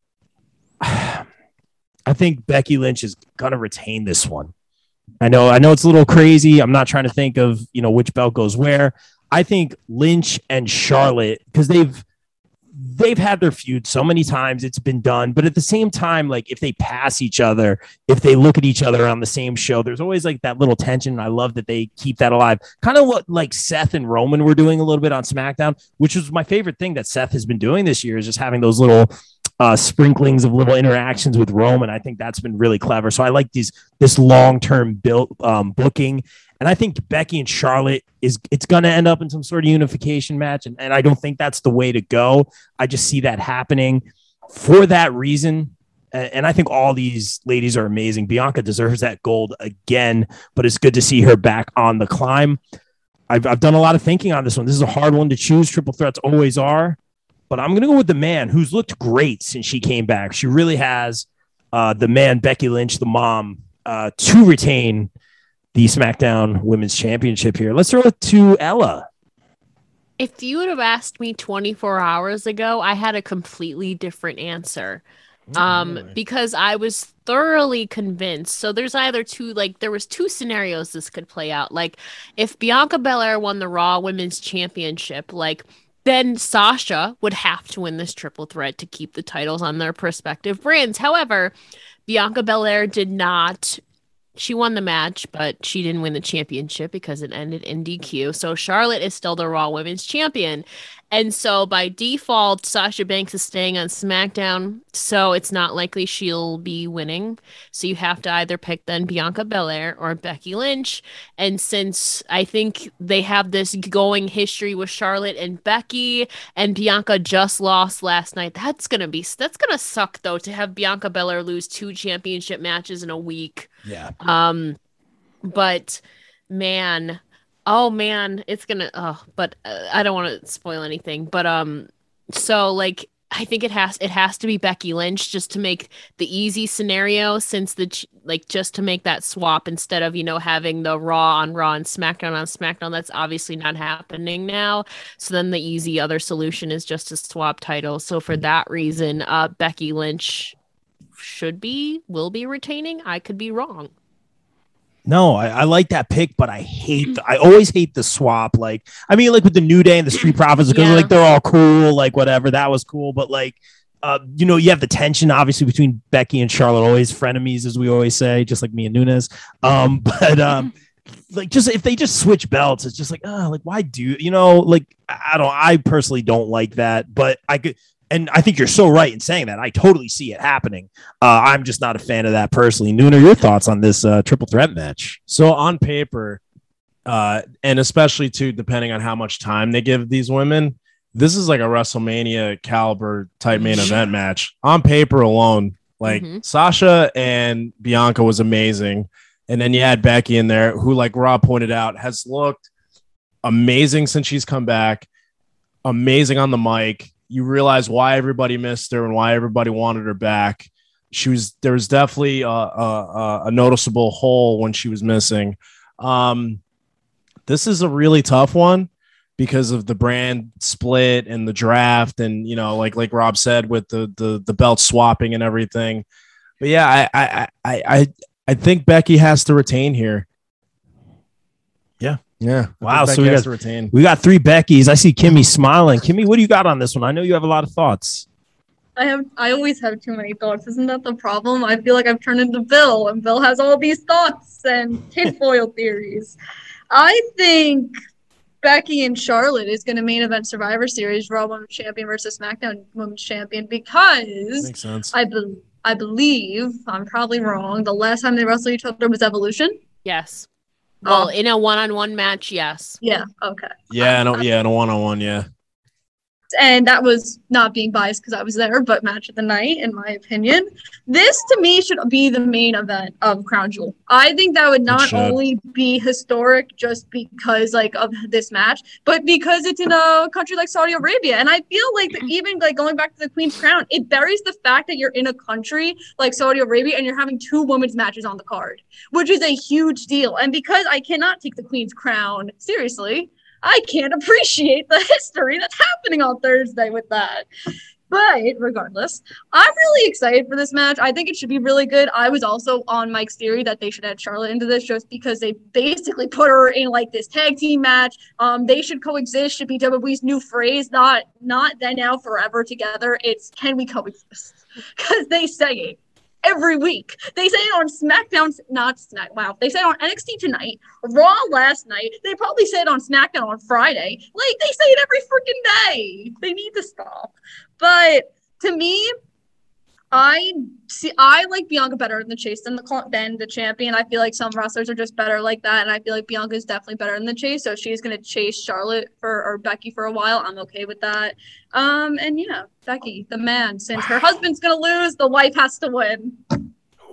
S3: I think Becky Lynch is going to retain this one. I know, I know it's a little crazy. I'm not trying to think of, you know, which belt goes where. I think Lynch and Charlotte, because they've they've had their feud so many times, it's been done. But at the same time, like if they pass each other, if they look at each other on the same show, there's always like that little tension. I love that they keep that alive. Kind of what like Seth and Roman were doing a little bit on SmackDown, which was my favorite thing that Seth has been doing this year, is just having those little uh, sprinklings of little interactions with Roman. I think that's been really clever. So I like these this long-term built um, booking. And I think Becky and Charlotte is it's going to end up in some sort of unification match. And, and I don't think that's the way to go. I just see that happening for that reason. And, and I think all these ladies are amazing. Bianca deserves that gold again, but it's good to see her back on the climb. I've, I've done a lot of thinking on this one. This is a hard one to choose. Triple threats always are. But I'm going to go with the man who's looked great since she came back. She really has. Uh, the man, Becky Lynch, the mom, uh, to retain the SmackDown Women's Championship here. Let's throw it to Ella.
S5: If you would have asked me twenty-four hours ago, I had a completely different answer. Um, really? Because I was thoroughly convinced. So there's either two, like there was two scenarios this could play out. Like if Bianca Belair won the Raw Women's Championship, like then Sasha would have to win this triple threat to keep the titles on their respective brands. However, Bianca Belair did not. She won the match, but she didn't win the championship because it ended in D Q. So Charlotte is still the Raw Women's Champion. And so by default, Sasha Banks is staying on SmackDown. So it's not likely she'll be winning. So you have to either pick then Bianca Belair or Becky Lynch. And since I think they have this going history with Charlotte and Becky, and Bianca just lost last night, that's gonna be that's gonna suck though to have Bianca Belair lose two championship matches in a week.
S3: Yeah.
S5: Um, but man. Oh man, it's gonna. Oh, but uh, I don't want to spoil anything. But um, so like I think it has it has to be Becky Lynch just to make the easy scenario, since the ch- like just to make that swap instead of you know having the Raw on Raw and SmackDown on SmackDown. That's obviously not happening now. So then the easy other solution is just to swap titles. So for that reason, uh, Becky Lynch should be will be retaining. I could be wrong.
S3: No, I, I like that pick, but I hate. The, I always hate the swap. Like, I mean, like with the New Day and the Street Profits, because yeah. like they're all cool, like whatever. That was cool, but like, uh, you know, you have the tension obviously between Becky and Charlotte, always frenemies, as we always say, just like me and Nunes. Um, but um, like, just if they just switch belts, it's just like, oh, like why do you know? Like, I don't. I personally don't like that, but I could. And I think you're so right in saying that. I totally see it happening. Uh, I'm just not a fan of that personally. Nooner, your thoughts on this uh, triple threat match?
S2: So on paper, uh, and especially too, depending on how much time they give these women, this is like a WrestleMania caliber type main event match. On paper alone, like mm-hmm. Sasha and Bianca was amazing. And then you add Becky in there, who, like Rob pointed out, has looked amazing since she's come back. Amazing on the mic. You realize why everybody missed her and why everybody wanted her back. She was there was definitely a, a, a noticeable hole when she was missing. Um, this is a really tough one because of the brand split and the draft, and you know, like like Rob said, with the the the belt swapping and everything. But yeah, I I I I, I think Becky has to retain here.
S3: Yeah.
S2: Yeah.
S3: Wow. So we got, retain. we got three Beckys. I see Kimmy smiling. Kimmy, what do you got on this one? I know you have a lot of thoughts.
S4: I have. I always have too many thoughts. Isn't that the problem? I feel like I've turned into Bill, and Bill has all these thoughts and tinfoil theories. I think Becky and Charlotte is going to main event Survivor Series Raw Women's Champion versus SmackDown Women's Champion because
S2: makes sense.
S4: I, be- I believe, I'm probably wrong, the last time they wrestled each other was Evolution?
S5: Yes. Well, in a one-on-one match, yes.
S4: Yeah, okay.
S2: Yeah, no, yeah, in a one-on-one, yeah.
S4: And that was not being biased because I was there, but match of the night, in my opinion. This, to me, should be the main event of Crown Jewel. I think that would not only be historic just because, like, of this match, but because it's in a country like Saudi Arabia. And I feel like even, like, going back to the Queen's Crown, it buries the fact that you're in a country like Saudi Arabia and you're having two women's matches on the card, which is a huge deal. And because I cannot take the Queen's Crown seriously, I can't appreciate the history that's happening on Thursday with that. But regardless, I'm really excited for this match. I think it should be really good. I was also on Mike's theory that they should add Charlotte into this just because they basically put her in like this tag team match. Um, they should coexist, should be W W E's new phrase, not not then now forever together. It's can we coexist? Because they say it every week. They say it on SmackDown, not Snack. Wow. They say it on N X T tonight, Raw last night. They probably say it on SmackDown on Friday. Like, they say it every freaking day. They need to stop. But to me, I see. I like Bianca better in the chase than the than the champion. I feel like some wrestlers are just better like that, and I feel like Bianca is definitely better in the chase. So if she's gonna chase Charlotte for or Becky for a while, I'm okay with that. Um, and yeah, Becky, the man. Since wow. her husband's gonna lose, the wife has to win.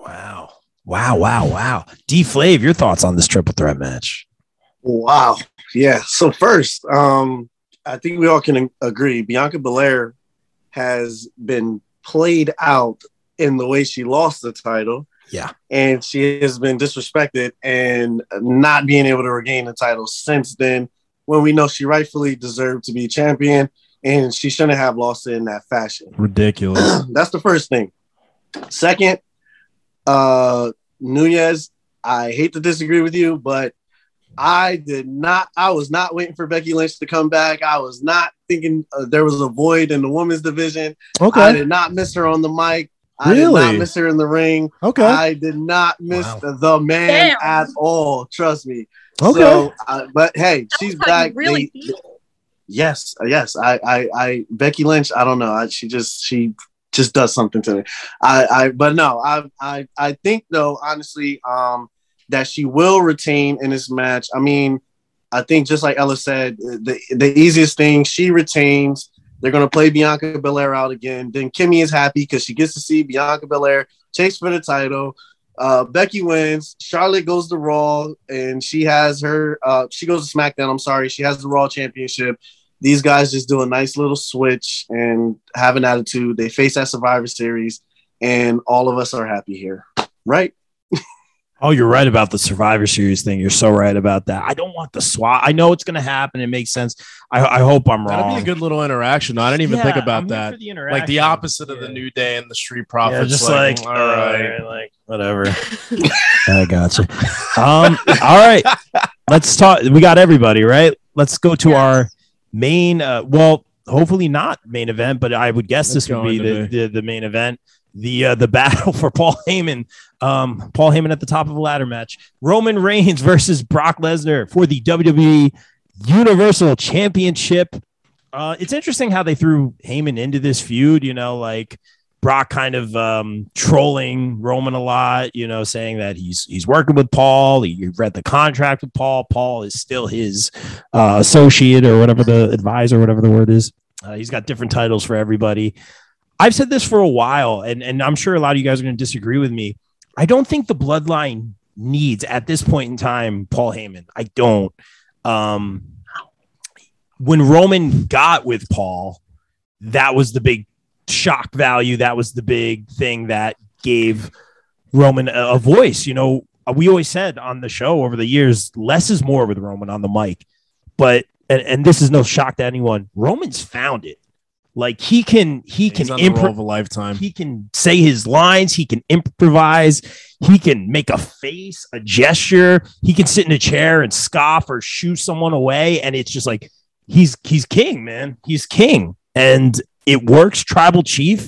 S3: Wow, wow, wow, wow. D Flav, your thoughts on this triple threat match?
S6: Wow. Yeah. So first, um, I think we all can agree Bianca Belair has been played out in the way she lost the title.
S3: Yeah.
S6: And she has been disrespected and not being able to regain the title since then, when we know she rightfully deserved to be champion and she shouldn't have lost it in that fashion.
S2: Ridiculous.
S6: That's the first thing. Second, uh, Nunez, I hate to disagree with you, but I did not, I was not waiting for Becky Lynch to come back. I was not thinking uh, there was a void in the women's division.
S2: Okay.
S6: I did not miss her on the mic. I
S2: Really?
S6: did not miss her in the ring.
S2: Okay.
S6: I did not miss
S3: Wow.
S6: the, the man
S4: Damn.
S6: at all. Trust me.
S2: Okay.
S6: So, uh, but hey,
S4: That's
S6: she's
S4: how
S6: back.
S4: you really
S6: They-
S4: feel.
S6: Yes, yes. I, I, I, Becky Lynch. I don't know. I, she just, she just does something to me. I, I, but no, I, I, I think though, honestly, um, that she will retain in this match. I mean, I think just like Ella said, the the easiest thing, she retains. They're gonna play Bianca Belair out again. Then Kimmy is happy because she gets to see Bianca Belair chase for the title. Uh, Becky wins. Charlotte goes to Raw, and she has her. Uh, she goes to SmackDown. I'm sorry, she has the Raw Championship. These guys just do a nice little switch and have an attitude. They face that Survivor Series, and all of us are happy here, right?
S3: Oh, you're right about the Survivor Series thing. You're so right about that. I don't want the swap. I know it's going to happen. It makes sense. I, I hope I'm wrong.
S2: That'd be a good little interaction. I didn't even
S3: Yeah,
S2: think
S3: I'm
S2: about
S3: here
S2: that.
S3: for the
S2: Like the
S3: interaction.
S2: opposite of the
S3: Yeah.
S2: New Day and the Street
S3: Yeah,
S2: Profits.
S3: just like,
S2: all right.
S3: uh, like whatever. I gotcha. Um, all right, let's talk. We got everybody right. Let's go to
S4: Yes.
S3: our main. Uh, well, hopefully not main event, but I would guess
S2: It's
S3: this would be
S2: going
S3: the,
S2: to
S3: the the main event. The uh, the battle for Paul Heyman. Um, Paul Heyman at the top of a ladder match. Roman Reigns versus Brock Lesnar for the W W E Universal Championship. Uh, it's interesting how they threw Heyman into this feud. You know, like Brock kind of um, trolling Roman a lot. You know, saying that he's he's working with Paul. He read the contract with Paul. Paul is still his uh, associate or whatever the advisor, whatever the word is. Uh, he's got different titles for everybody. I've said this for a while, and, and I'm sure a lot of you guys are going to disagree with me. I don't think the bloodline needs, at this point in time, Paul Heyman. I don't. Um, when Roman got with Paul, that was the big shock value. That was the big thing that gave Roman a, a voice. You know, we always said on the show over the years, less is more with Roman on the mic. But, and, and this is no shock to anyone, Roman's found it. Like he can, he
S2: He's
S3: can
S2: on the roll
S3: improv.
S2: of a lifetime.
S3: He can say his lines. He can improvise. He can make a face, a gesture. He can sit in a chair and scoff or shoo someone away. And it's just like, he's, he's king, man. He's king. And it works. Tribal chief.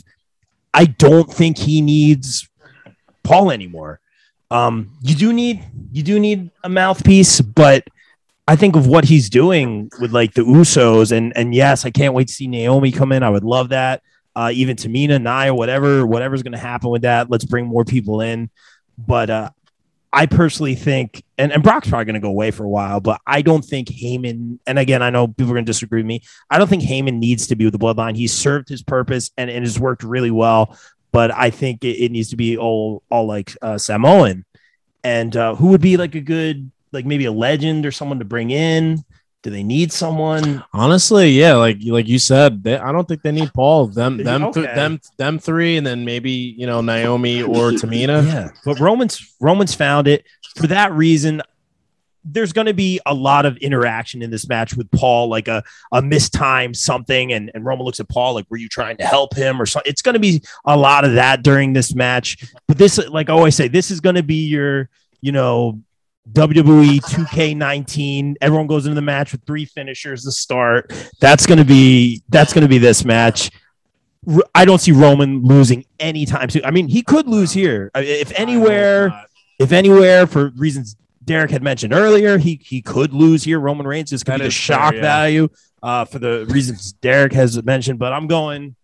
S3: I don't think he needs Paul anymore. Um, you do need, you do need a mouthpiece, but I think of what he's doing with like the Usos, and and yes, I can't wait to see Naomi come in. I would love that. Uh, even Tamina, Nia, whatever, whatever's going to happen with that. Let's bring more people in. But uh, I personally think, and, and Brock's probably going to go away for a while, but I don't think Heyman, and again, I know people are going to disagree with me. I don't think Heyman needs to be with the bloodline. He's served his purpose and, and has worked really well. But I think it, it needs to be all, all like uh, Samoan. And uh, who would be like a good, like maybe a legend or someone to bring in? Do they need someone?
S2: Honestly, yeah, like like you said, they, I don't think they need Paul. Them, them, th-
S3: Okay.
S2: them, them three, and then maybe you know Naomi or Tamina.
S3: Yeah, but Roman's Roman's found it for that reason. There's going to be a lot of interaction in this match with Paul, like a a mistime something, and and Roman looks at Paul like, "Were you trying to help him?" or something. It's going to be a lot of that during this match. But this, like I always say, this is going to be your, you know, W W E two K nineteen. Everyone goes into the match with three finishers to start. That's going to be that's going to be this match. R- I don't see Roman losing anytime soon. I mean, he could lose here. I- If anywhere, if anywhere, for reasons Derek had mentioned earlier, he he could lose here. Roman Reigns is going
S2: That
S3: to be the
S2: is fair,
S3: shock
S2: yeah.
S3: value uh, for the reasons Derek has mentioned. But I'm going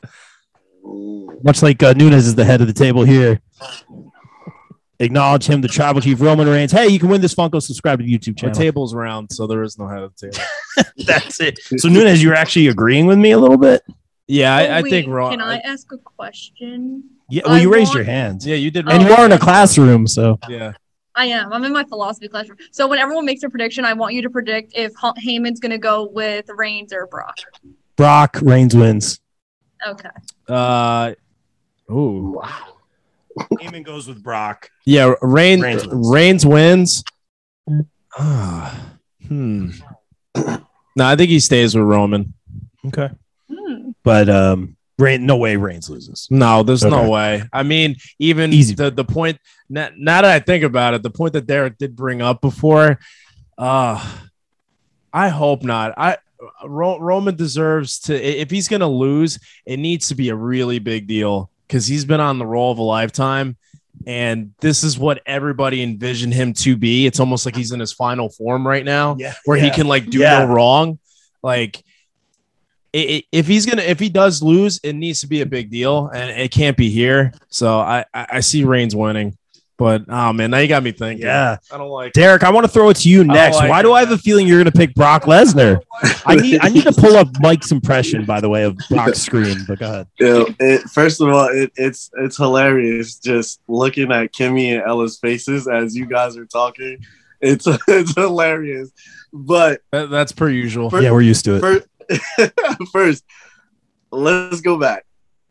S3: much like uh, Nunes is the head of the table here. Acknowledge him, the tribal chief, Roman Reigns. Hey, you can win this Funko. Subscribe to the YouTube
S2: Our
S3: channel.
S2: table's round, so there is no head of the table.
S3: That's it. So Nunes, you're actually agreeing with me a little bit.
S2: Yeah, I, I
S4: Oh,
S2: think
S4: wait,
S2: Raw.
S4: Can I ask a question?
S3: Yeah. Well,
S4: I
S3: you raised
S4: want-
S3: your hands,
S2: Yeah, you did.
S3: and
S4: Oh,
S3: you are in a
S4: okay.
S3: classroom, so
S2: Yeah.
S4: I I am. I'm in my philosophy class. So when everyone makes a prediction, I want you to predict if Ha- Heyman's going to go with Reigns or Brock.
S3: Brock, Reigns wins.
S4: Okay.
S2: Uh, ooh.
S6: Wow.
S3: Heyman goes with Brock.
S2: Yeah, Reign,
S3: Reigns
S2: Reigns
S3: wins.
S2: wins. Ah, hmm. No, I think he stays with Roman.
S3: Okay.
S4: Hmm.
S3: But um, Reign, no way Reigns loses.
S2: No, there's
S3: Okay.
S2: no way. I mean, even
S3: Easy.
S2: the the point. Now, now that I think about it, the point that Derek did bring up before, uh, I hope not. I Ro- Roman deserves to. If he's gonna lose, it needs to be a really big deal because he's been on the roll of a lifetime, and this is what everybody envisioned him to be. It's almost like he's in his final form right now,
S3: Yeah.
S2: where he
S3: Yeah.
S2: can like do
S3: Yeah.
S2: no wrong. Like, it, it- if he's gonna, if he does lose, it needs to be a big deal, and it can't be here. So I, I, I see Reigns winning, but oh man, now you got me thinking.
S3: Yeah.
S2: I don't like.
S3: Derek, I want to throw it to you next.
S2: like
S3: Why
S2: it,
S3: do I have
S2: man.
S3: a feeling you're going to pick Brock Lesnar? I need I need to pull up Mike's impression, by the way, of Brock's scream. But go ahead.
S6: You know, it, first of all, it, it's it's hilarious just looking at Kimmy and Ella's faces as you guys are talking. It's it's hilarious. But
S2: That, that's per usual.
S6: First-
S3: Yeah, we're used to it.
S6: first, first, let's go back.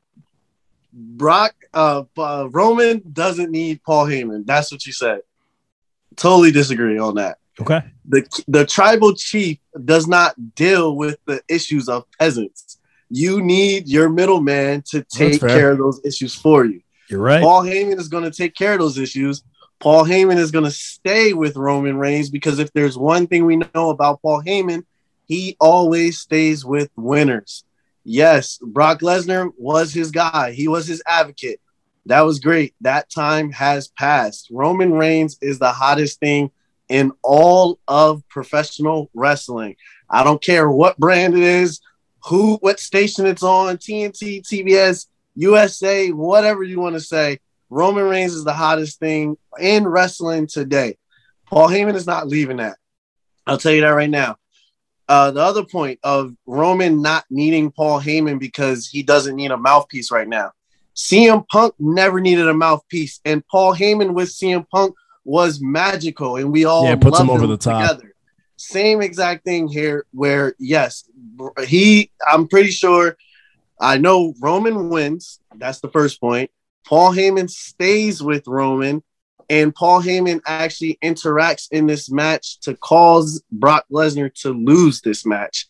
S6: Brock, uh, uh, Roman doesn't need Paul Heyman. That's what you said. Totally disagree on that.
S3: Okay.
S6: The the tribal chief does not deal with the issues of peasants. You need your middleman to take
S2: fair.
S6: care of those issues for you.
S3: You're right.
S6: Paul Heyman is going to take care of those issues. Paul Heyman is going to stay with Roman Reigns because if there's one thing we know about Paul Heyman, he always stays with winners. Yes, Brock Lesnar was his guy. He was his advocate. That was great. That time has passed. Roman Reigns is the hottest thing in all of professional wrestling. I don't care what brand it is, who, what station it's on, T N T, T B S, U S A, whatever you want to say. Roman Reigns is the hottest thing in wrestling today. Paul Heyman is not leaving that. I'll tell you that right now. Uh, the other point of Roman not needing Paul Heyman because he doesn't need a mouthpiece right now. C M Punk never needed a mouthpiece, and Paul Heyman with C M Punk was magical, and we all
S2: Yeah, it puts him
S6: loved
S2: over the top.
S6: together. Same exact thing here, where yes, he. I'm pretty sure. I know Roman wins. That's the first point. Paul Heyman stays with Roman, and Paul Heyman actually interacts in this match to cause Brock Lesnar to lose this match.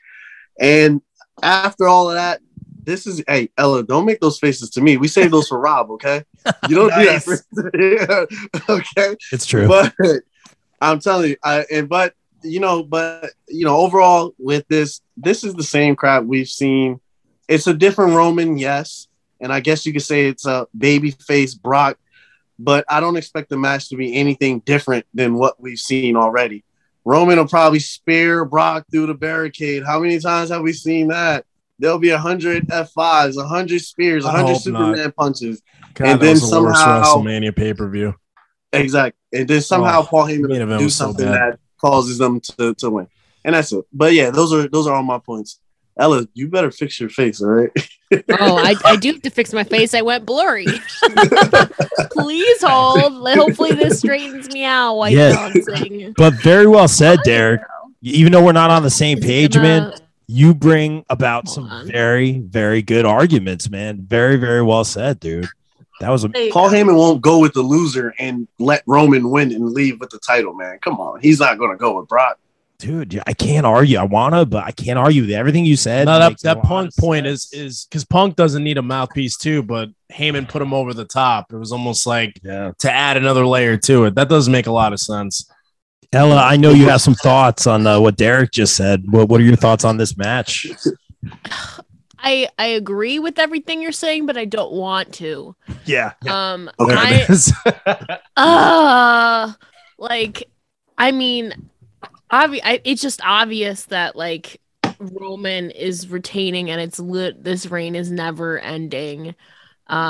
S6: And after all of that, this is, hey, Ella, don't make those faces to me. We save those for Rob, okay? You don't
S3: Nice.
S6: do that. For, okay?
S3: It's true.
S6: But I'm telling you, I, and but, you know, but, you know, overall with this, this is the same crap we've seen. It's a different Roman, yes. And I guess you could say it's a babyface Brock, but I don't expect the match to be anything different than what we've seen already. Roman will probably spear Brock through the barricade. How many times have we seen that? There'll be a hundred F fives, a hundred spears, a
S2: I
S6: hundred
S2: hope
S6: Superman
S2: not.
S6: punches.
S2: God,
S6: And
S2: that
S6: then
S2: was the worst
S6: somehow-
S2: WrestleMania pay per view.
S6: Exactly. And then somehow
S2: Oh,
S6: Paul
S2: main
S6: Heyman
S2: event
S6: do
S2: was so
S6: something
S2: bad.
S6: that causes them to, to win. And that's it. But yeah, those are those are all my points. Ella, you better fix your face, all right?
S5: Oh, I, I do have to fix my face. I went blurry. Please hold. Hopefully this straightens me out while
S3: Yeah.
S5: you're dancing.
S3: But very well said, Derek. Even though we're not on the same page, man,
S5: Gonna-
S3: you bring about some
S5: Hold on.
S3: very, very good arguments, man. Very, very well said, dude. That was a
S4: There you
S6: Paul
S4: go.
S6: Heyman won't go with the loser and let Roman win and leave with the title, man. Come on. He's not going to go with Brock.
S3: dude. I can't argue. I wanna, but I can't argue with everything you said.
S2: No, that,
S3: makes a
S2: that
S3: lot
S2: Punk
S3: of
S2: point
S3: sense.
S2: is is because Punk doesn't need a mouthpiece too, but Heyman put him over the top. It was almost like
S3: yeah.
S2: to add another layer to it. That doesn't make a lot of sense.
S3: Ella, I know you have some thoughts on uh, what Derek just said. What What are your thoughts on this match?
S5: I I agree with everything you're saying, but I don't want to.
S3: Yeah.
S5: Um,
S6: Okay.
S2: There
S5: I
S2: it is.
S5: uh like I mean, obvi- I, it's just obvious that like Roman is retaining, and it's lit. This reign is never ending. Um,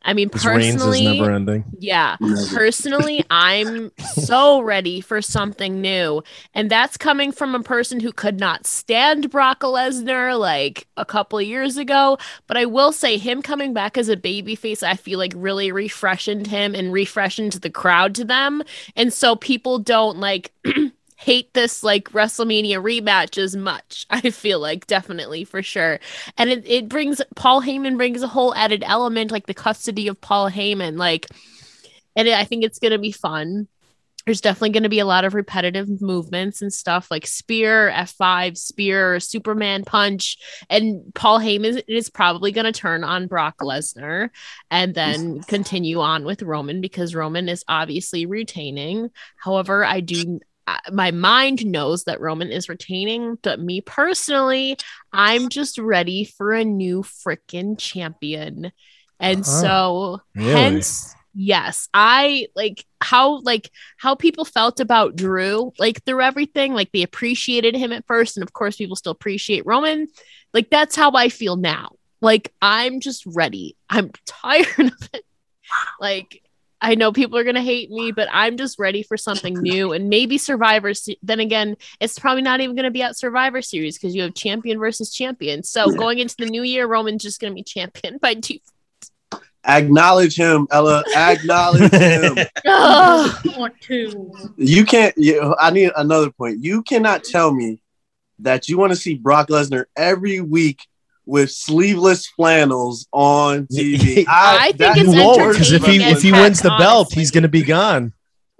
S5: I mean,
S2: His reigns is
S5: personally,
S2: never ending.
S5: yeah,
S6: Never.
S5: personally, I'm so ready for something new. And that's coming from a person who could not stand Brock Lesnar like a couple of years ago. But I will say, him coming back as a babyface, I feel like really refreshened him and refreshened the crowd to them. And so people don't like hate this like WrestleMania rematch as much. I feel like, definitely, for sure. And it, it brings Paul Heyman brings a whole added element, like the custody of Paul Heyman, like, and it, I think it's gonna be fun. There's definitely going to be a lot of repetitive movements and stuff like spear, F five, spear, Superman punch. And Paul Heyman is probably going to turn on Brock Lesnar and then continue on with Roman, because Roman is obviously retaining. However, I do, my mind knows that Roman is retaining, but me personally, I'm just ready for a new freaking champion. And
S2: Uh-huh.
S5: so
S2: Really?
S5: hence, yes, I like how like how people felt about Drew, like through everything, like they appreciated him at first, and of course people still appreciate Roman. Like that's how I feel now. Like I'm just ready. I'm tired of it. Like I know people are gonna hate me, but I'm just ready for something new, and maybe Survivor. Se- then again, it's probably not even gonna be at Survivor Series because you have champion versus champion. So going into the new year, Roman's just gonna be champion by default.
S6: Acknowledge him, Ella. Acknowledge him.
S5: Ugh.
S4: I want to.
S6: You can't. You, I need another point. You cannot tell me that you want to see Brock Lesnar every week with sleeveless flannels on T V.
S5: I think
S6: that
S5: it's
S6: is
S2: won't,
S5: entertaining.
S2: because if he
S5: as
S2: if he
S5: heck,
S2: wins the belt,
S5: honestly.
S2: he's going to be gone.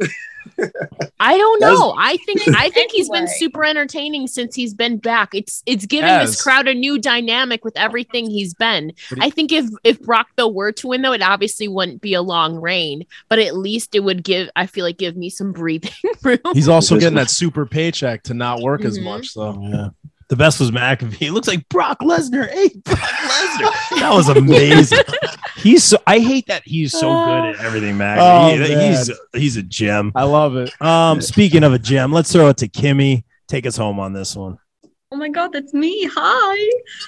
S5: I don't
S6: That's-
S5: know. I think I think he's been
S4: Anyway.
S5: super entertaining since he's been back. It's it's giving
S2: Yes.
S5: this crowd a new dynamic with everything he's been. I think if if Brock though were to win though, it obviously wouldn't be a long reign, but at least it would give I feel like give me some breathing room.
S2: He's also
S6: This
S2: getting
S6: was-
S2: that super paycheck to not work as
S5: Mhm.
S2: much. So
S3: Yeah. The best was McAfee. It looks like Brock Lesnar. Hey, Brock Lesnar. That was amazing. He's so I hate that he's so good at everything, Mac.
S2: Oh,
S3: He-
S2: man.
S3: he's he's a gem.
S2: I love it.
S3: Um, speaking of a gem, let's throw it to Kimmy. Take us home on this one.
S4: Oh my God, that's me. Hi.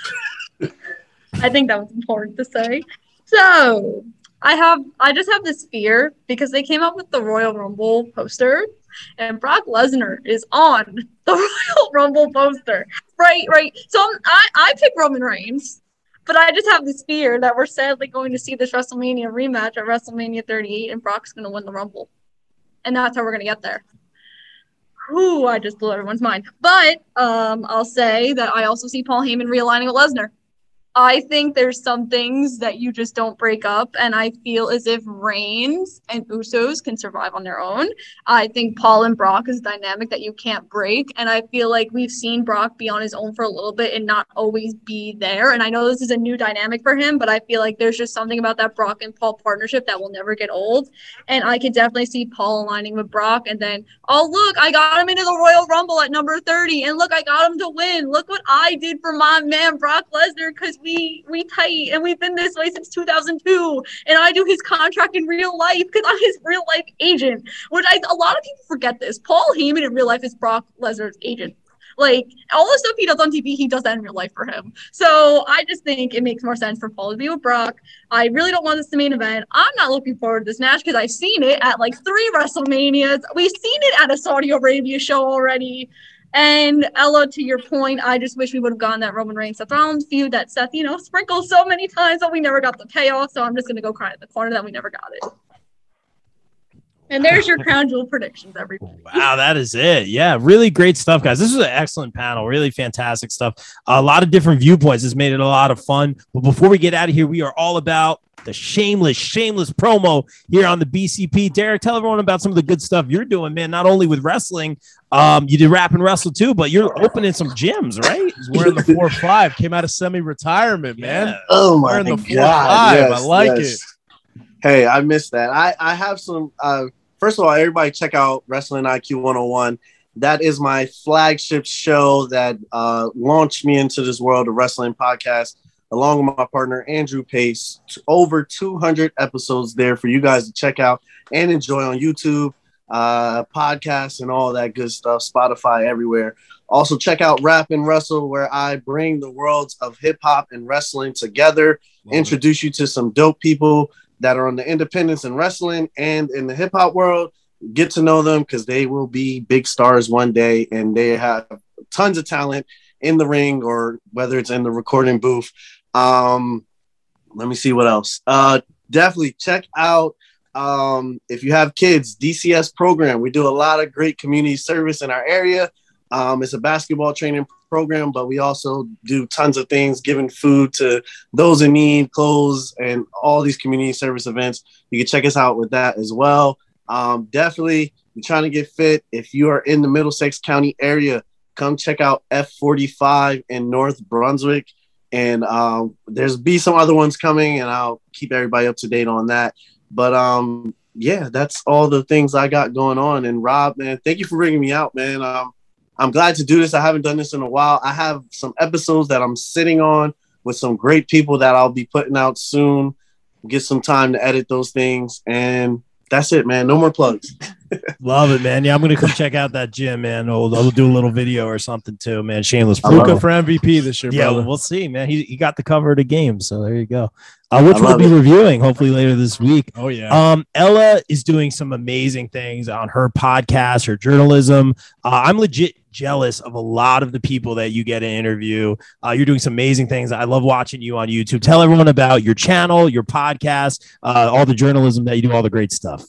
S4: I think that was important to say. So I have, I just have this fear because they came up with the Royal Rumble poster, and Brock Lesnar is on the Royal Rumble poster. Right, right. So I'm, I, I pick Roman Reigns, but I just have this fear that we're sadly going to see this WrestleMania rematch at WrestleMania thirty-eight, and Brock's going to win the Rumble, and that's how we're going to get there. Whew, I just blew everyone's mind. But um, I'll say that I also see Paul Heyman realigning with Lesnar. I think there's some things that you just don't break up, and I feel as if Reigns and Usos can survive on their own. I think Paul and Brock is a dynamic that you can't break, and I feel like we've seen Brock be on his own for a little bit and not always be there. And I know this is a new dynamic for him, but I feel like there's just something about that Brock and Paul partnership that will never get old. And I could definitely see Paul aligning with Brock, and then, oh, look, I got him into the Royal Rumble at number thirty, and look, I got him to win. Look what I did for my man, Brock Lesnar, because we we tight, and we've been this way since two thousand two, and I do his contract in real life because I'm his real life agent, which I, a lot of people forget this. Paul Heyman in real life is Brock Lesnar's agent. Like, all the stuff he does on T V, he does that in real life for him. So I just think it makes more sense for Paul to be with Brock. I really don't want this to main event. I'm not looking forward to this match because I've seen it at like three WrestleManias. We've seen it at a Saudi Arabia show already. And Ella, to your point, I just wish we would have gotten that Roman Reigns Seth Rollins feud that Seth, you know, sprinkled so many times, but we never got the payoff. So I'm just going to go cry at the corner that we never got it. And there's your crown jewel predictions, everybody.
S3: Wow, that is it. Yeah, really great stuff, guys. This was an excellent panel. Really fantastic stuff. A lot of different viewpoints. This made it a lot of fun. But before we get out of here, we are all about the shameless, shameless promo here on the B C P. Derek, tell everyone about some of the good stuff you're doing, man. Not only with wrestling, um, you did rap and wrestle too, but you're opening some gyms, right?
S2: He's wearing the four five. Came out of semi-retirement, man.
S3: Yeah.
S6: Oh my
S2: Wearing the
S6: god!
S2: four five.
S6: Yes,
S2: I like
S6: yes. Hey, I missed that. I I have some. Uh, first of all, everybody check out Wrestling I Q one oh one. That is my flagship show that uh, launched me into this world of wrestling podcast, along with my partner Andrew Pace. Over two hundred episodes there for you guys to check out and enjoy on YouTube, uh, podcasts, and all that good stuff. Spotify, everywhere. Also, check out Rap and Wrestle, where I bring the worlds of hip hop and wrestling together.
S2: Love
S6: Introduce you to some dope people that are on the independents and wrestling and in the hip hop world. Get to know them because they will be big stars one day, and they have tons of talent in the ring or whether it's in the recording booth. Um, let me see what else. Uh, definitely check out, um, if you have kids, D C S program. We do a lot of great community service in our area. Um, it's a basketball training program, but we also do tons of things, giving food to those in need, clothes, and all these community service events. You can check us out with that as well. Um, definitely, you're trying to get fit. If you are in the Middlesex County area, come check out F forty-five in North Brunswick. And um, there's be some other ones coming, and I'll keep everybody up to date on that. But um, yeah, that's all the things I got going on. And Rob, man, thank you for bringing me out, man. Um, I'm glad to do this. I haven't done this in a while. I have some episodes that I'm sitting on with some great people that I'll be putting out soon. Get some time to edit those things. And that's it, man. No more plugs.
S3: Love it, man. Yeah, I'm gonna come check out that gym, man. I'll, I'll do a little video or something too, man. Shameless
S2: Luka for M V P this year,
S3: yeah,
S2: brother.
S3: we'll see, man. He, he got the cover of the game, so there you go. Uh, which
S6: I
S3: we'll
S6: love
S3: be
S6: it.
S3: reviewing hopefully later this week.
S2: Oh yeah.
S3: Um, Ella is doing some amazing things on her podcast, her journalism. Uh, I'm legit jealous of a lot of the people that you get to interview. Uh, you're doing some amazing things. I love watching you on YouTube. Tell everyone about your channel, your podcast, uh, all the journalism that you do, all the great stuff.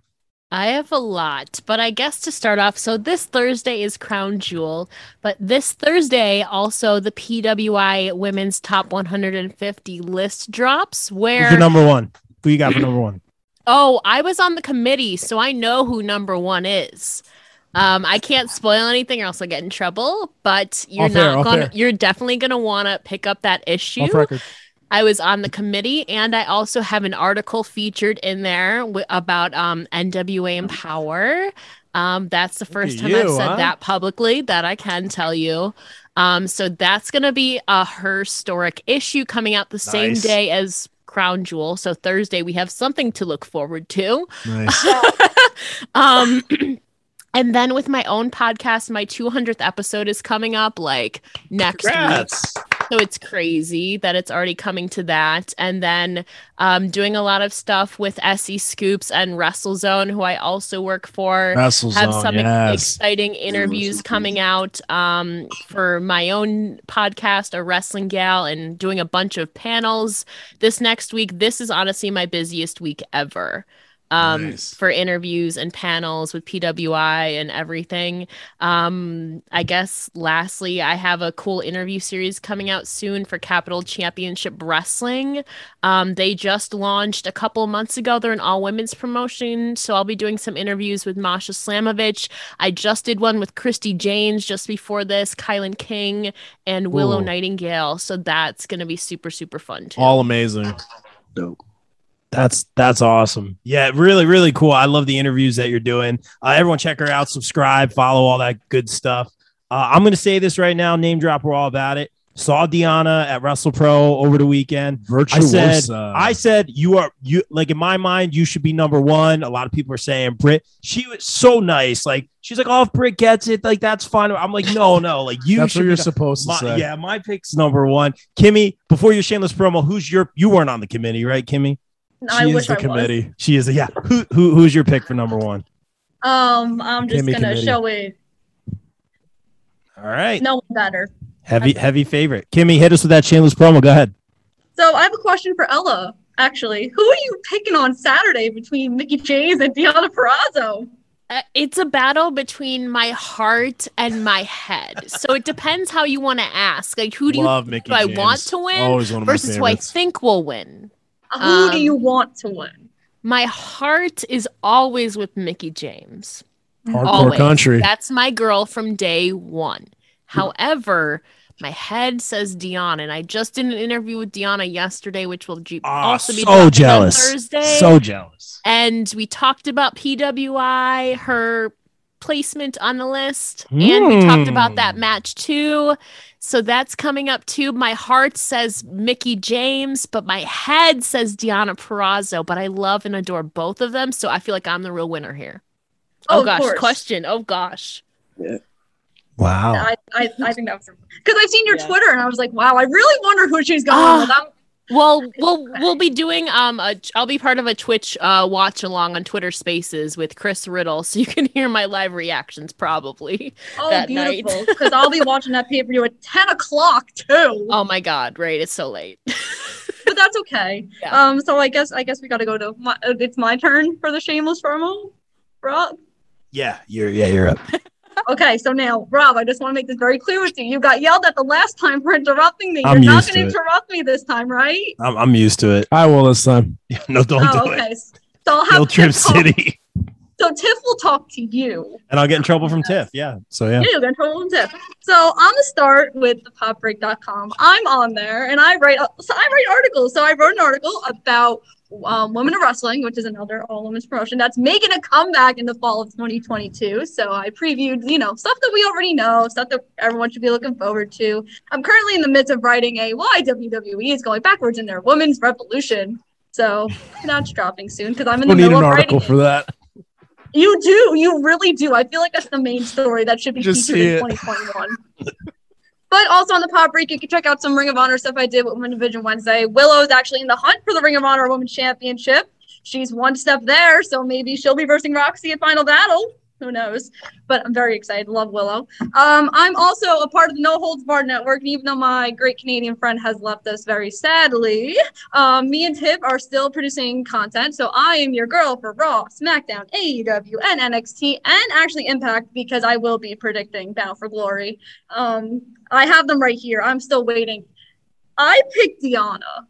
S5: I have a lot, but I guess to start off, so this Thursday is Crown Jewel, but this Thursday also the P W I Women's Top one hundred fifty list drops. Where
S3: Who's your number one? Who you got for number one?
S5: Oh, I was on the committee, so I know who number one is. Um, I can't spoil anything or else I'll get in trouble, but you're
S2: Off air,
S5: not
S2: off
S5: gonna.
S2: air.
S5: You're definitely gonna want to pick up that issue.
S2: Off record.
S5: I was on the committee, and I also have an article featured in there w- about um, N W A Empower. Um, that's the first
S2: at
S5: time I've
S2: you,
S5: said
S2: huh?
S5: that publicly that I can tell you. Um, so that's going to be a historic issue coming out the same
S2: Nice.
S5: day as Crown Jewel. So Thursday, we have something to look forward to.
S2: Nice.
S5: um, and then with my own podcast, my two hundredth episode is coming up like next week.
S3: Congrats.
S5: So it's crazy that it's already coming to that. And then um, doing a lot of stuff with S E Scoops and WrestleZone, who I also work for.
S2: WrestleZone,
S5: Have some ex-
S2: yes.
S5: exciting interviews coming out um, for my own podcast, A Wrestling Gal, and doing a bunch of panels this next week. This is honestly my busiest week ever. Um,
S2: Nice.
S5: for interviews and panels with P W I and everything. Um, I guess lastly, I have a cool interview series coming out soon for Capital Championship Wrestling. Um, they just launched a couple months ago. They're an all women's promotion. So I'll be doing some interviews with Masha Slamovich. I just did one with Christy Janes just before this, Kylan King and Willow
S2: Ooh.
S5: Nightingale. So that's going to be super, super fun too.
S2: All amazing.
S6: Dope.
S3: That's that's awesome. Yeah, really, really cool. I love the interviews that you're doing. Uh, everyone check her out, subscribe, follow all that good stuff. Uh, I'm going to say this right now, name drop, we're all about it. Saw Deanna at WrestlePro over the weekend. I said,
S2: Virtuosa.
S3: I said, you are you like in my mind, you should be number one. A lot of people are saying Britt. She was so nice. Like she's like, oh, if Britt gets it, like that's fine. I'm like, no, no, like you.
S2: That's
S3: should
S2: what
S3: be
S2: you're
S3: the-
S2: supposed to
S3: my-
S2: say.
S3: Yeah, my pick's number one. Kimmy, before your shameless promo, who's your? You weren't on the committee, right, Kimmy?
S4: I
S2: She
S4: wish
S2: is the
S4: I was.
S2: committee.
S3: She is. Yeah. Who who who's your pick for number one?
S4: Um, I'm just
S2: Kimmy
S4: gonna
S2: committee.
S4: show it.
S3: All right.
S4: No one better.
S3: Heavy heavy favorite. Kimmy, hit us with that shameless promo. Go ahead.
S4: So I have a question for Ella. Actually, who are you picking on Saturday between Mickey James and Deanna Purrazzo?
S5: Uh, it's a battle between my heart and my head. So it depends how you want to ask. Like, who do you
S2: Love
S5: do
S2: Mickey
S5: I
S2: James.
S5: want to win
S2: Always one of my
S5: versus who I
S2: favorites.
S5: think will win?
S4: Who do
S5: Um,
S4: you want to win?
S5: My heart is always with Mickey James.
S2: Hardcore
S5: Always.
S2: country.
S5: That's my girl from day one. However, my head says Deanna, and I just did an interview with Deanna yesterday, which will ju-
S3: Ah,
S5: also be
S3: so
S5: dropping on
S3: jealous.
S5: Thursday.
S3: So jealous.
S5: And we talked about P W I, her placement on the list, and we talked about that
S3: Hmm.
S5: match too. So that's coming up too. My heart says Mickey James, but my head says Deanna Purrazzo. But I love and adore both of them, so I feel like I'm the real winner here.
S4: Oh,
S5: Oh,
S4: of
S5: gosh,
S4: course.
S5: question. Oh gosh.
S3: Wow.
S4: I, I, I think that was because I've seen your
S5: Yeah.
S4: Twitter and I was like, wow, I really wonder who she's going
S5: Ah.
S4: with. I'm,
S5: Well, we'll we'll be doing um a, I'll be part of a Twitch uh watch along on Twitter Spaces with Chris Riddle, so you can hear my live reactions probably.
S4: Oh,
S5: that
S4: beautiful! Because I'll be watching that pay per view at ten o'clock too.
S5: Oh my God! Right, it's so late.
S4: But that's okay.
S5: Yeah.
S4: Um, so I guess I guess we got to go to my. Uh, it's my turn for the shameless promo, Rob.
S3: Yeah, you're yeah you're up.
S4: Okay, so now, Rob, I just want to make this very clear with you. You got yelled at the last time for interrupting me. You're
S3: I'm
S4: not
S3: used
S4: going
S3: to
S4: to
S3: it.
S4: interrupt me this time, right?
S3: I'm I'm used to it.
S2: I will this time.
S3: No, don't
S4: Oh,
S3: do
S4: okay.
S3: it.
S4: So I'll have
S3: Guilt Trip
S4: Tiff talk-
S3: City,
S4: So Tiff will talk to you.
S3: and I'll get in trouble from Tiff. Yeah. So yeah.
S4: Yeah, you'll get in trouble with Tiff. So I'm gonna start with the pop break dot com. I'm on there and I write so I write articles. So I wrote an article about um, Women of Wrestling, which is another all women's promotion that's making a comeback in the fall of twenty twenty-two. So I previewed, you know, stuff that we already know, stuff that everyone should be looking forward to. I'm currently in the midst of writing a why W W E is going backwards in their women's revolution. So that's dropping soon because I'm in the
S2: Don't need
S4: middle
S2: an
S4: of
S2: article
S4: writing
S2: for
S4: it.
S2: that.
S4: You do. You really do. I feel like that's the main story that should be
S2: Just
S4: featured
S2: see
S4: in
S2: it.
S4: twenty twenty-one. But also on the Pop Break, you can check out some Ring of Honor stuff I did with Women's Division Wednesday. Willow is actually in the hunt for the Ring of Honor Women's Championship. She's one step there, so maybe she'll be versing Roxy at Final Battle. Who knows? But I'm very excited. Love Willow. Um, I'm also a part of the No Holds Barred Network, and even though my great Canadian friend has left us very sadly, um, me and Tiff are still producing content. So I am your girl for Raw, SmackDown, A E W, and N X T, and actually Impact, because I will be predicting Bound for Glory. Um, I have them right here. I'm still waiting. I picked Deanna.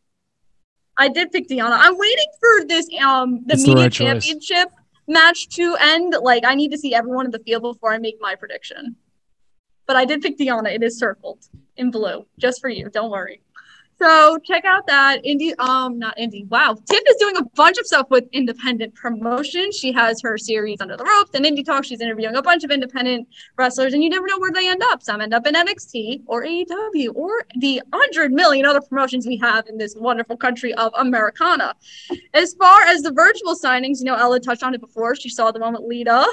S4: I did pick Deanna. I'm waiting for this um the
S2: It's the
S4: media
S2: right choice.
S4: championship match to end. Like, I need to see everyone in the field before I make my prediction. But I did pick Deanna. It is circled in blue, just for you. Don't worry. So check out that indie. Um, not indie. Wow, Tiff is doing a bunch of stuff with independent promotion. She has her series Under the Ropes and Indie Talk. She's interviewing a bunch of independent wrestlers, and you never know where they end up. Some end up in N X T or A E W or the hundred million other promotions we have in this wonderful country of Americana. As far as the virtual signings, you know, Ella touched on it before. She saw the one with Lita.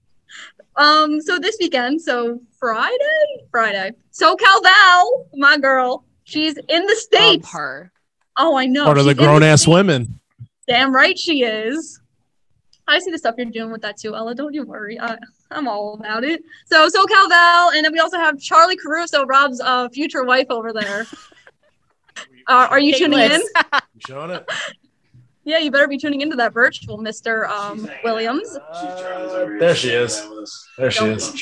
S4: Um, so this weekend, so Friday, Friday, SoCal Val, my girl. She's in the
S5: Love
S4: States.
S5: her.
S4: Oh, I know.
S2: Part of the
S4: She's in
S2: grown ass
S4: States.
S2: women.
S4: Damn right she is. I see the stuff you're doing with that too, Ella. Don't you worry. I, I'm all about it. So, SoCal Val, and then we also have Charlie Caruso, Rob's uh, future wife over there. Uh, are you tuning in?
S5: Shameless.
S2: You showing it?
S4: Yeah, you better be tuning into that virtual, Mister Um, Williams.
S2: There she is. There she is.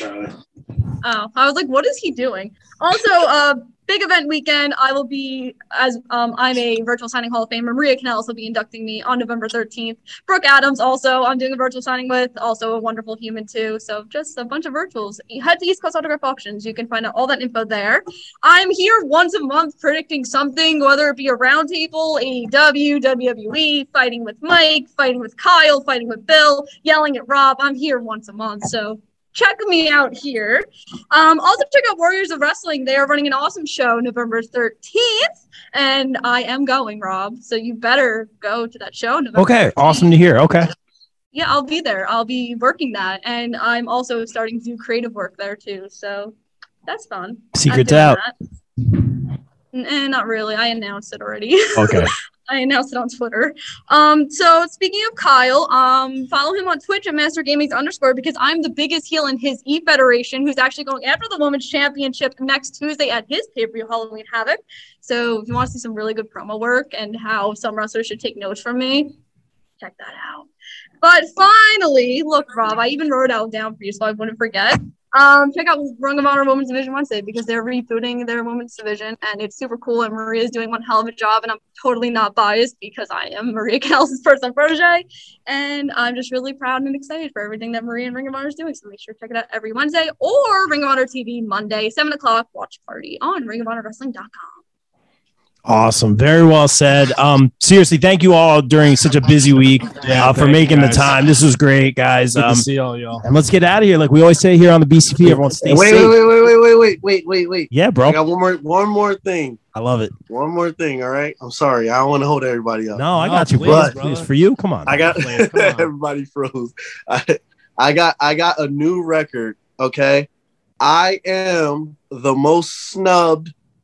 S4: Oh, I was like, what is he doing? Also, uh, big event weekend. I will be, as um, I'm a virtual signing Hall of Famer. Maria Kanellis will be inducting me on November thirteenth. Brooke Adams also, I'm doing a virtual signing with, also a wonderful human too. So just a bunch of virtuals. Head to East Coast Autograph Auctions. You can find out all that info there. I'm here once a month predicting something, whether it be a roundtable, A E W, W W E, fighting with Mike, fighting with Kyle, fighting with Bill, yelling at Rob. I'm here once a month. So check me out here. Um, also check out Warriors of Wrestling. They are running an awesome show November thirteenth, and I am going, Rob. So you better go to that show. November
S3: Okay,
S4: thirteenth.
S3: awesome to hear. Okay.
S4: Yeah, I'll be there. I'll be working that, and I'm also starting to do creative work there too. So that's fun.
S3: Secret's
S4: I'm
S3: out.
S4: doing that. Eh, not really. I announced it already.
S3: Okay.
S4: I announced it on Twitter. Um, so speaking of Kyle, um, follow him on Twitch at Master Gaming's underscore, because I'm the biggest heel in his E Federation, who's actually going after the Women's Championship next Tuesday at his pay-per-view Halloween Havoc. So if you want to see some really good promo work and how some wrestlers should take notes from me, check that out. But finally, look, Rob, I even wrote it out down for you so I wouldn't forget. Um, check out Ring of Honor Women's Division Wednesday, because they're rebooting their women's division, and it's super cool. And Maria's doing one hell of a job, and I'm totally not biased because I am Maria Kanellis' personal protege, and I'm just really proud and excited for everything that Maria and Ring of Honor is doing. So make sure to check it out every Wednesday, or Ring of Honor T V Monday, seven o'clock watch party on ring of honor wrestling dot com.
S3: Awesome. Very well said. Um, seriously, thank you all during such a busy week
S2: Yeah,
S3: uh, for
S2: thank
S3: making
S2: you,
S3: the
S2: guys.
S3: time. This was great, guys.
S2: Good
S3: Um,
S2: to see all y'all.
S3: and let's get out of here. Like we always say here on the B C P, everyone stay
S6: Wait,
S3: safe.
S6: wait, wait, wait, wait, wait, wait, wait, wait, wait.
S3: Yeah,
S6: I
S3: bro.
S6: got one more, one more thing.
S3: I love it.
S6: One more thing. All right. I'm sorry. I don't want to hold everybody up.
S3: No, I
S2: No,
S3: got you,
S2: please,
S3: bro.
S2: brother.
S3: Please, for you, come on.
S6: I got
S2: Please, come on.
S6: everybody froze. I, I got I got a new record. Okay, I am the most snubbed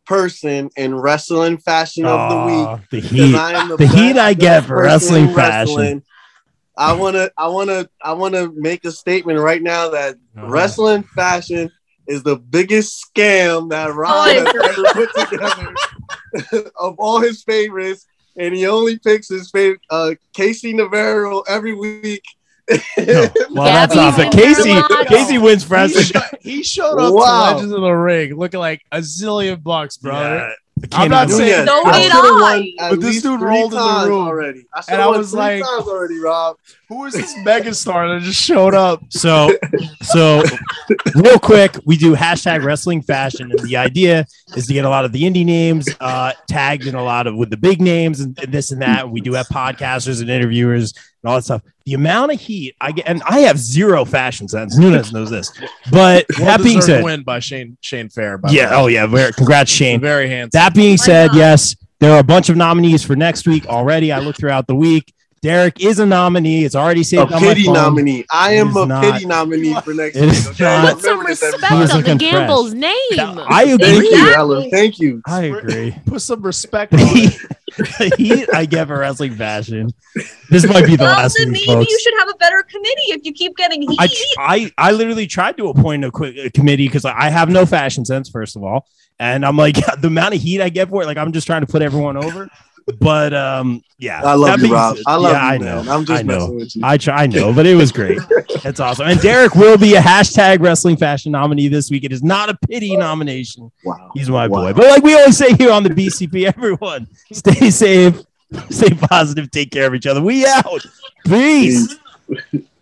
S6: person in wrestling fashion of the week.
S3: Aw, the
S6: 'cause
S3: heat.
S6: I am
S3: The
S6: best
S3: heat I get for
S6: person
S3: wrestling
S6: in
S3: fashion.
S6: wrestling. I wanna, I wanna, I wanna make a statement right now that
S3: Uh-huh.
S6: wrestling fashion is the biggest scam that Rob
S4: Oh, I
S6: has
S4: agree.
S6: ever put together of all his favorites, and he only picks his favorite uh, Casey Navarro every week.
S3: No, well,
S5: Yeah,
S3: that's
S5: but
S3: not
S5: he's
S3: fair.
S5: been there a
S3: Casey,
S5: lot.
S3: Casey wins
S2: He,
S3: wrestling.
S2: sho- he showed up
S6: Wow.
S2: to Legends of the Ring looking like a zillion bucks, brother.
S3: Yeah, I
S2: I'm
S3: can't
S2: not
S3: even-
S2: saying-
S4: So
S6: I
S4: did
S6: should've
S4: I.
S6: won at
S2: But this
S6: least
S2: dude
S6: three
S2: rolled in the
S6: times
S2: room,
S6: already. I
S2: and
S6: should've
S2: I
S6: won
S2: was
S6: three
S2: like-
S6: times already, Rob.
S2: Who is this megastar that just showed up?
S3: So, so real quick, we do hashtag wrestling fashion, and the idea is to get a lot of the indie names uh, tagged in a lot of with the big names and, and this and that. We do have podcasters and interviewers and all that stuff. The amount of heat I get, and I have zero fashion sense. Nunes knows this, but that being
S2: Well-deserved
S3: said,
S2: win by Shane Shane Fair. By
S3: yeah,
S2: the way.
S3: oh yeah, very, congrats, Shane.
S2: very handsome.
S3: That being
S4: my
S3: said,
S4: God.
S3: yes, there are a bunch of nominees for next week already. I looked throughout the week. Derek is a nominee. It's already
S6: A
S3: saved on my
S6: pity
S3: phone.
S6: nominee. I
S3: It
S6: am
S3: is
S6: a
S3: not-
S6: pity nominee for next
S3: It
S6: week.
S3: is
S6: Okay?
S3: not-
S5: Put some
S6: Remember this,
S5: respect
S6: everybody.
S3: was
S5: on the
S3: looking fresh.
S5: Gamble's name.
S3: I agree.
S6: Thank you,
S4: Exactly.
S6: Ella. Thank you.
S3: I agree.
S2: Put some respect on
S3: The
S2: it.
S3: heat, the heat I get for wrestling fashion. This might be the
S4: Well,
S3: last
S4: then
S3: week,
S4: maybe
S3: folks.
S4: you should have a better committee if you keep getting heat.
S3: I, I I literally tried to appoint a, quick, a committee because I have no fashion sense, first of all, and I'm like the amount of heat I get for it, like I'm just trying to put everyone over. But um, yeah,
S6: I love
S3: that
S6: you,
S3: being
S6: Rob.
S3: said-
S6: I love
S3: yeah,
S6: you,
S3: I
S6: man.
S3: know.
S6: I'm just
S3: I know.
S6: messing with you.
S3: I try, I know, but it was great. That's awesome. And Derek will be a hashtag wrestling fashion nominee this week. It is not a pity nomination.
S6: Wow.
S3: He's my
S6: Wow.
S3: boy. But like we always say here on the B C P, everyone stay safe, stay positive, take care of each other. We out. Peace.
S6: Peace.